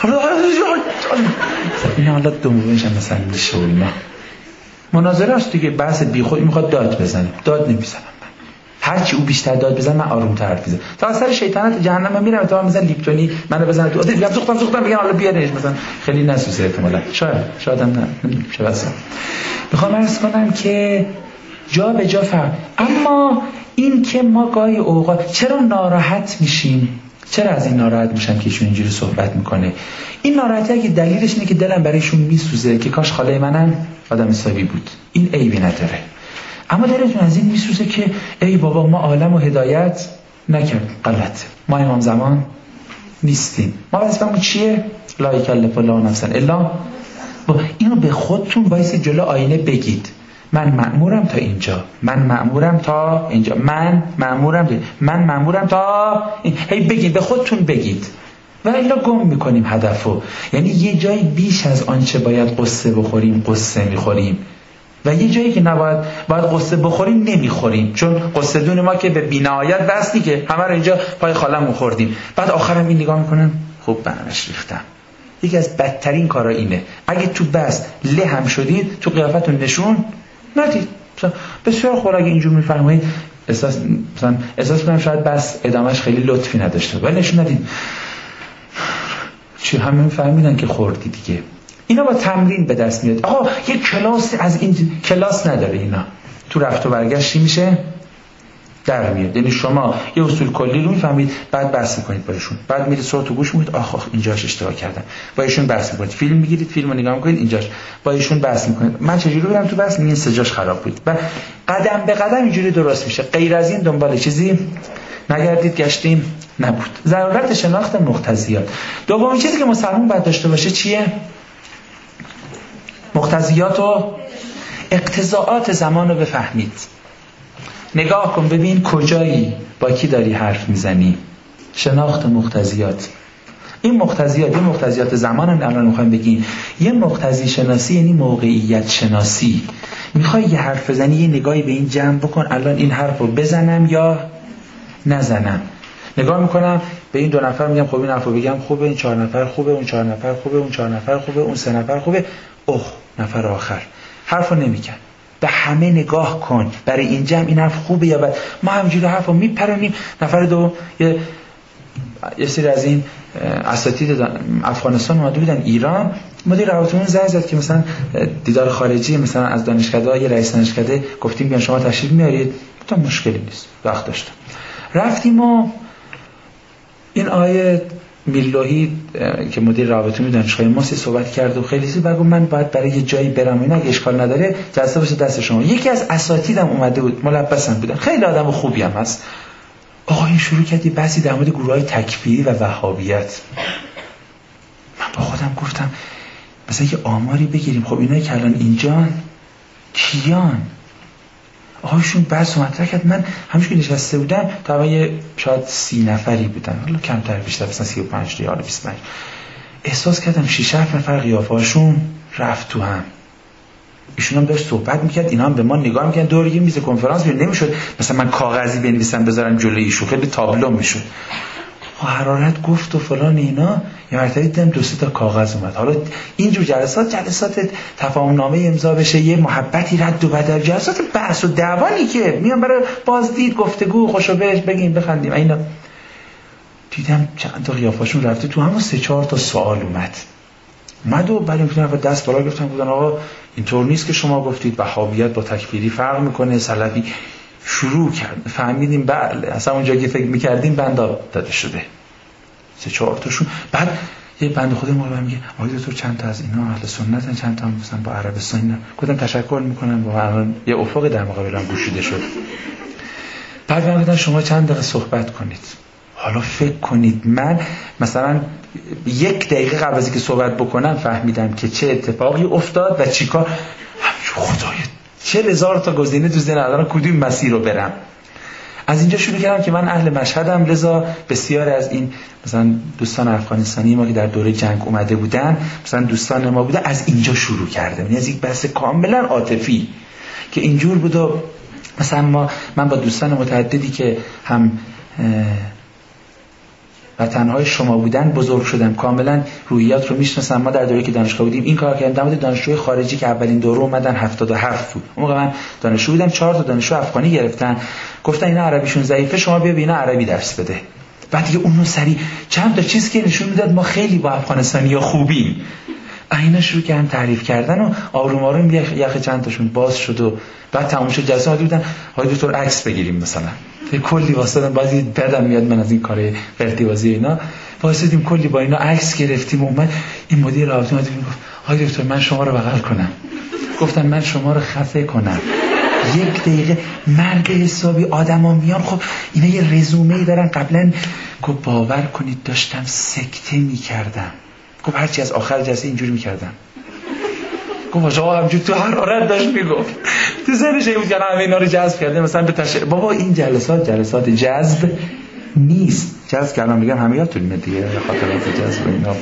این حالا دومش هم مثلا میشه و اینا مناظره است دیگه، بحث بیخود. میخواد داد بزنه، داد نمیزنم من. هرچی او بیشتر داد بزنه من آرومتر حرف میزنم. تا اثر شیطنت جهنم میرم، تا مثلا لیپتونی منو بزنه تو میگم سوختم میگم حالا بیارش مثلا خیلی نسوسه احتمالاً، شاید هم نه شاید. میخوام عرض کنم که جا به جا فرق. اما این که ما گاهی اوقات چرا ناراحت میشیم، چرا از این ناراحت میشم که ایشون اینجوری صحبت میکنه؟ این ناراحتی اگه دلیلش اینه که دلم برایشون میسوزه که کاش خاله منم آدم حسابی بود، این عیبی نداره. اما دلتون از این میسوزه که ای بابا ما عالم و هدایت نکرد، غلط، ما امام زمان نیستیم، ما وظیفمون چیه؟ لا یکلف الله نفسا الا. اینو به خودتون وایسید جلو آینه بگید من مأمورم تا اینجا، من مأمورم تا اینجا، من مأمورم تا این. هی بگید، به خودتون بگید و الا گم میکنیم هدفو. یعنی یه جایی بیش از آنچه باید قصه بخوریم قصه میخوریم و یه جایی که نباید قصه بخوریم نمیخوریم، چون قصه دون ما که به بی‌نهایت بستی که همه رو اینجا پای خالمون خوردیم. بعد آخرم این نگاه میکنن خوب بنامش ریختم. یکی از بدترین کارا اینه اگه تو بس له هم شدید تو قیافتون نشون ندید. بسیار خوب اگه اینجور میفرمایید احساس کنم شاید بس ادامهش خیلی لطفی نداشته، ولی نشون ندید چی همه میفهمیدن که خوردی دیگه. اینا با تمرین به دست میاد. آقا یه کلاس از این کلاس نداره، اینا تو رفت و برگشت چی میشه در میاد. یعنی شما یه اصول کلی رو میفهمید، بعد بحث میکنید باشون، بعد میرید صوت و گوش میکنید آخ اینجاش اشتباه کردم، با ایشون بحث میکنید، فیلم میگیرید فیلمو نگاه میکنید اینجاش، با ایشون بحث میکنید من چجوری برم تو بحث، میگین سجاش خراب بود و قدم به قدم اینجوری درست میشه. غیر از این دنبال چیزی نگردید، گشتیم نبود. ضرورت شناخت مقتضیات. دومین چیزی که مسلمان باید داشته باشه چیه؟ مقتضیات و اقتضاعات زمان رو بفهمید. نگاه کن ببین کجایی، با کی داری حرف میزنی. شناخت مقتضیات. این مقتضیات زمان هم الان میخوایم بگیم. یه مقتضی شناسی یعنی موقعیت شناسی. میخوای یه حرف بزنی یه نگاهی به این جمع بکن، الان این حرف رو بزنم یا نزنم. نگاه میکنم به این 2 نفر میگم خب این حرف رو بگم خوبه، این 4 نفر خوبه، اون 4 نفر خوبه، اون 4 نفر خوبه، اون 3 نفر خوبه، اوه نفر آخر. حرف رو نمیگم، به همه نگاه کن برای این جمع این حرف خوبه یا بد. ما همینجوری حرف رو میپرونیم. نفر دوم یه سری از این اساتید افغانستان اومده بودن ایران، مدیر روابطمون زنگ زد که مثلا دیدار خارجی مثلا از دانشکده یه رئیس دانشکده گفتیم بیان شما تشریف میارید، گفتم مشکلی نیست، وقت داشتم. رفتیم و این آیه میلوحی که مدیر روابطمون دانشگاه ماست صحبت کرد و خیلی زیاد بگو من باید برای یه جایی برم، اینا اگه اشکال نداره جلسه باشه دست شما. یکی از اساتیدم اومده بود، ملبسم بودن، خیلی آدم خوبی هم هست. آقا این شروع کردی بحثی در مورد گروه‌های تکفیری و وهابیت. من با خودم گفتم مثلا یه آماری بگیریم، خب اینایی که الان اینجان کیان؟ آقایشون بحث مطرح کرد. من همش که نشسته بودم تا شاید 30 نفری بودن، حالا کمتر بیشتر، مثلا 35 یا 25. احساس کردم 6-7 نفر قیافه‌هاشون رفت تو هم. ایشون هم داشت صحبت میکرد، اینا هم به ما نگاه میکردن. دور یه میز کنفرانس بود، نمیشد مثلا من کاغذی بنویسم بذارم جلوی ایشون، خیلی تابلو میشد. حرارت گفت و فلان اینا. یه مرتبه دیدم 2-3 تا کاغذ اومد. حالا اینجور جلسات تفاهم نامه امضا بشه، یه محبتی رد و بدل، جلسات بحث و دعوانی که میان برای بازدید، گفتگو، خوشو بهش بگیم بخندیم اینا. دیدم چند تا قیافاشون رفته تو، همون 3-4 تا سوال اومد و بعد اینکه نفر دست بالا گفتن بودن آقا اینطور نیست که شما گفتید وهابیت با تکفیری فرق میکنه، سلفی شروع کرد. فهمیدیم بله اصلا اونجا که فکر میکردیم بند آب داده شده. 3-4 تاشون. بعد یه بنده خدا ما بهم میگه آقای دکتر چند تا از اینا اهل سنتن، چند تا مثلا با عربستان اینا. گفتم تشکر میکنم، با الان یه افق در مقابلم گشوده شد. بعد من گفتم شما چند دقیقه صحبت کنید. حالا فکر کنید من مثلا 1 دقیقه قبل از اینکه صحبت بکنم فهمیدم که چه اتفاقی افتاد و چیکار. خدایا 40,000 تا گزینه تو ذهنم دارم کدوم مسیر رو برم. از اینجا شروع کردم که من اهل مشهدم، لذا بسیار از این مثلا دوستان افغانستانی ما که در دوره جنگ اومده بودن، مثلا دوستان ما بودن، از اینجا شروع کردم. یعنی از یک بحث کاملا عاطفی که اینجور بود. و مثلا من با دوستان متعددی که هم وطنهای شما بودن بزرگ شدم، کاملا روحیات رو میشناسم. ما در دوره‌ای که دانشگاه بودیم این کار کردیم. در مورد دانشجوی خارجی که اولین دوره اومدن 77 بود. اون موقع من دانشجو بودم، 4 تا دانشجو افغانی گرفتن، گفتن اینا عربیشون ضعیفه، شما بیا اینا عربی درس بده. بعد دیگه اونو سری چند تا چیز که نشون میداد ما خیلی با افغانستانی‌ها خوبیم. اینا شروع کردن تعریف کردن و آروم آروم یخ چند تاشون باز شد. و بعد تموم شد جلسه اومده بودن آقای دکتر عکس بگیریم مثلا. کلی واسطه بعضی بدم میاد من از این کار قرتی بازی اینا. واسطیم کلی با اینا عکس گرفتیم. اومد این مدیر رابطه اومد گفت آقای دکتر من شما رو بغل کنم. گفتم من شما رو خفه کنم. 1 دقیقه مرد حسابی آدما میان. خب اینا یه رزومه‌ای دارن. قبلا گفت باور کنید داشتم سکته میکردم. گفت هرچی از آخر جلسه اینجوری میکردم. گفت آقا همجور تو حرارت داشت میگفت. تو ذهنش این بود که همه اینا رو جذب کرده مثلا به بابا این جلسات جذب نیست. جذب کردم میگم همه یادتون میاد دیگه، خاطرات جذب اینا.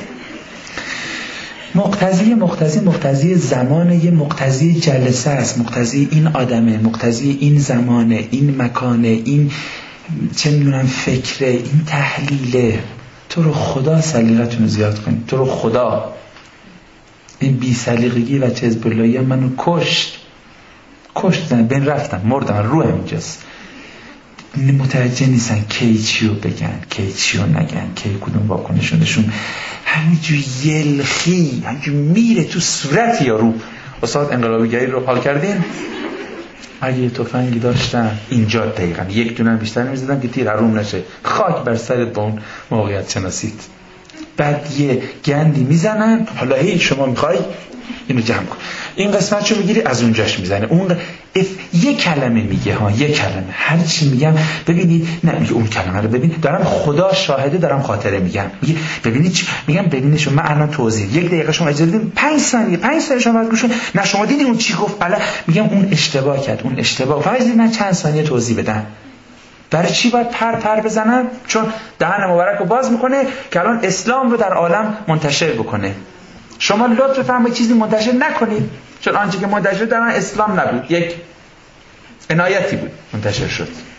مقتضی زمان، یه مقتضی جلسه است، مقتضی این آدمه، مقتضی این زمانه، این مکانه، این چه میدونم فکره، این تحلیله. تو رو خدا سلیقتون رو زیاد کنید. تو رو خدا این بی سلیقگی و حزب اللهی منو کشت بین رفتم مردم رو همینجاست. متوجه نیستن کی چیو بگن کی چیو نگن کی کدوم واکنشونشون همینجور یلخی همینجور میره تو صورت یارو. استاد انقلابیگری رو حال کردین؟ اگه یه تفنگی داشتم اینجا دقیقا 1 دونه بیشتر نمیزدم که تیر حروم نشه. خاک بر سرت با اون موقعیت شناسید. بعد یه گندی میزنن. حالا هی شما میخوای اینو جمع کن، این قسمتشو میگیری از اونجاش میزنه. اون یه کلمه میگه ها، یه کلمه. هر چی میگم ببینید، نه میگه اون کلمه رو ببین، دارم خدا شاهده دارم خاطره میگم. میگه ببینید میگم ببینید من الان توضیح 1 دقیقه شما اجازه بدید 5 ثانیه شما باید گوش کنید. نه شما دیدین اون چی گفت؟ بله میگم اون اشتباه کرد، اون اشتباه. فقط من چند ثانیه توضیح بدم. برای چی باید پر بزنم؟ چون دهن مبارک رو باز میکنه که الان اسلام رو در عالم منتشر بکنه. شما لطف بفرمایید چیزی منتشر نکنید، چون آنچه که منتشر در اسلام نبود، یک عنایتی بود منتشر شد.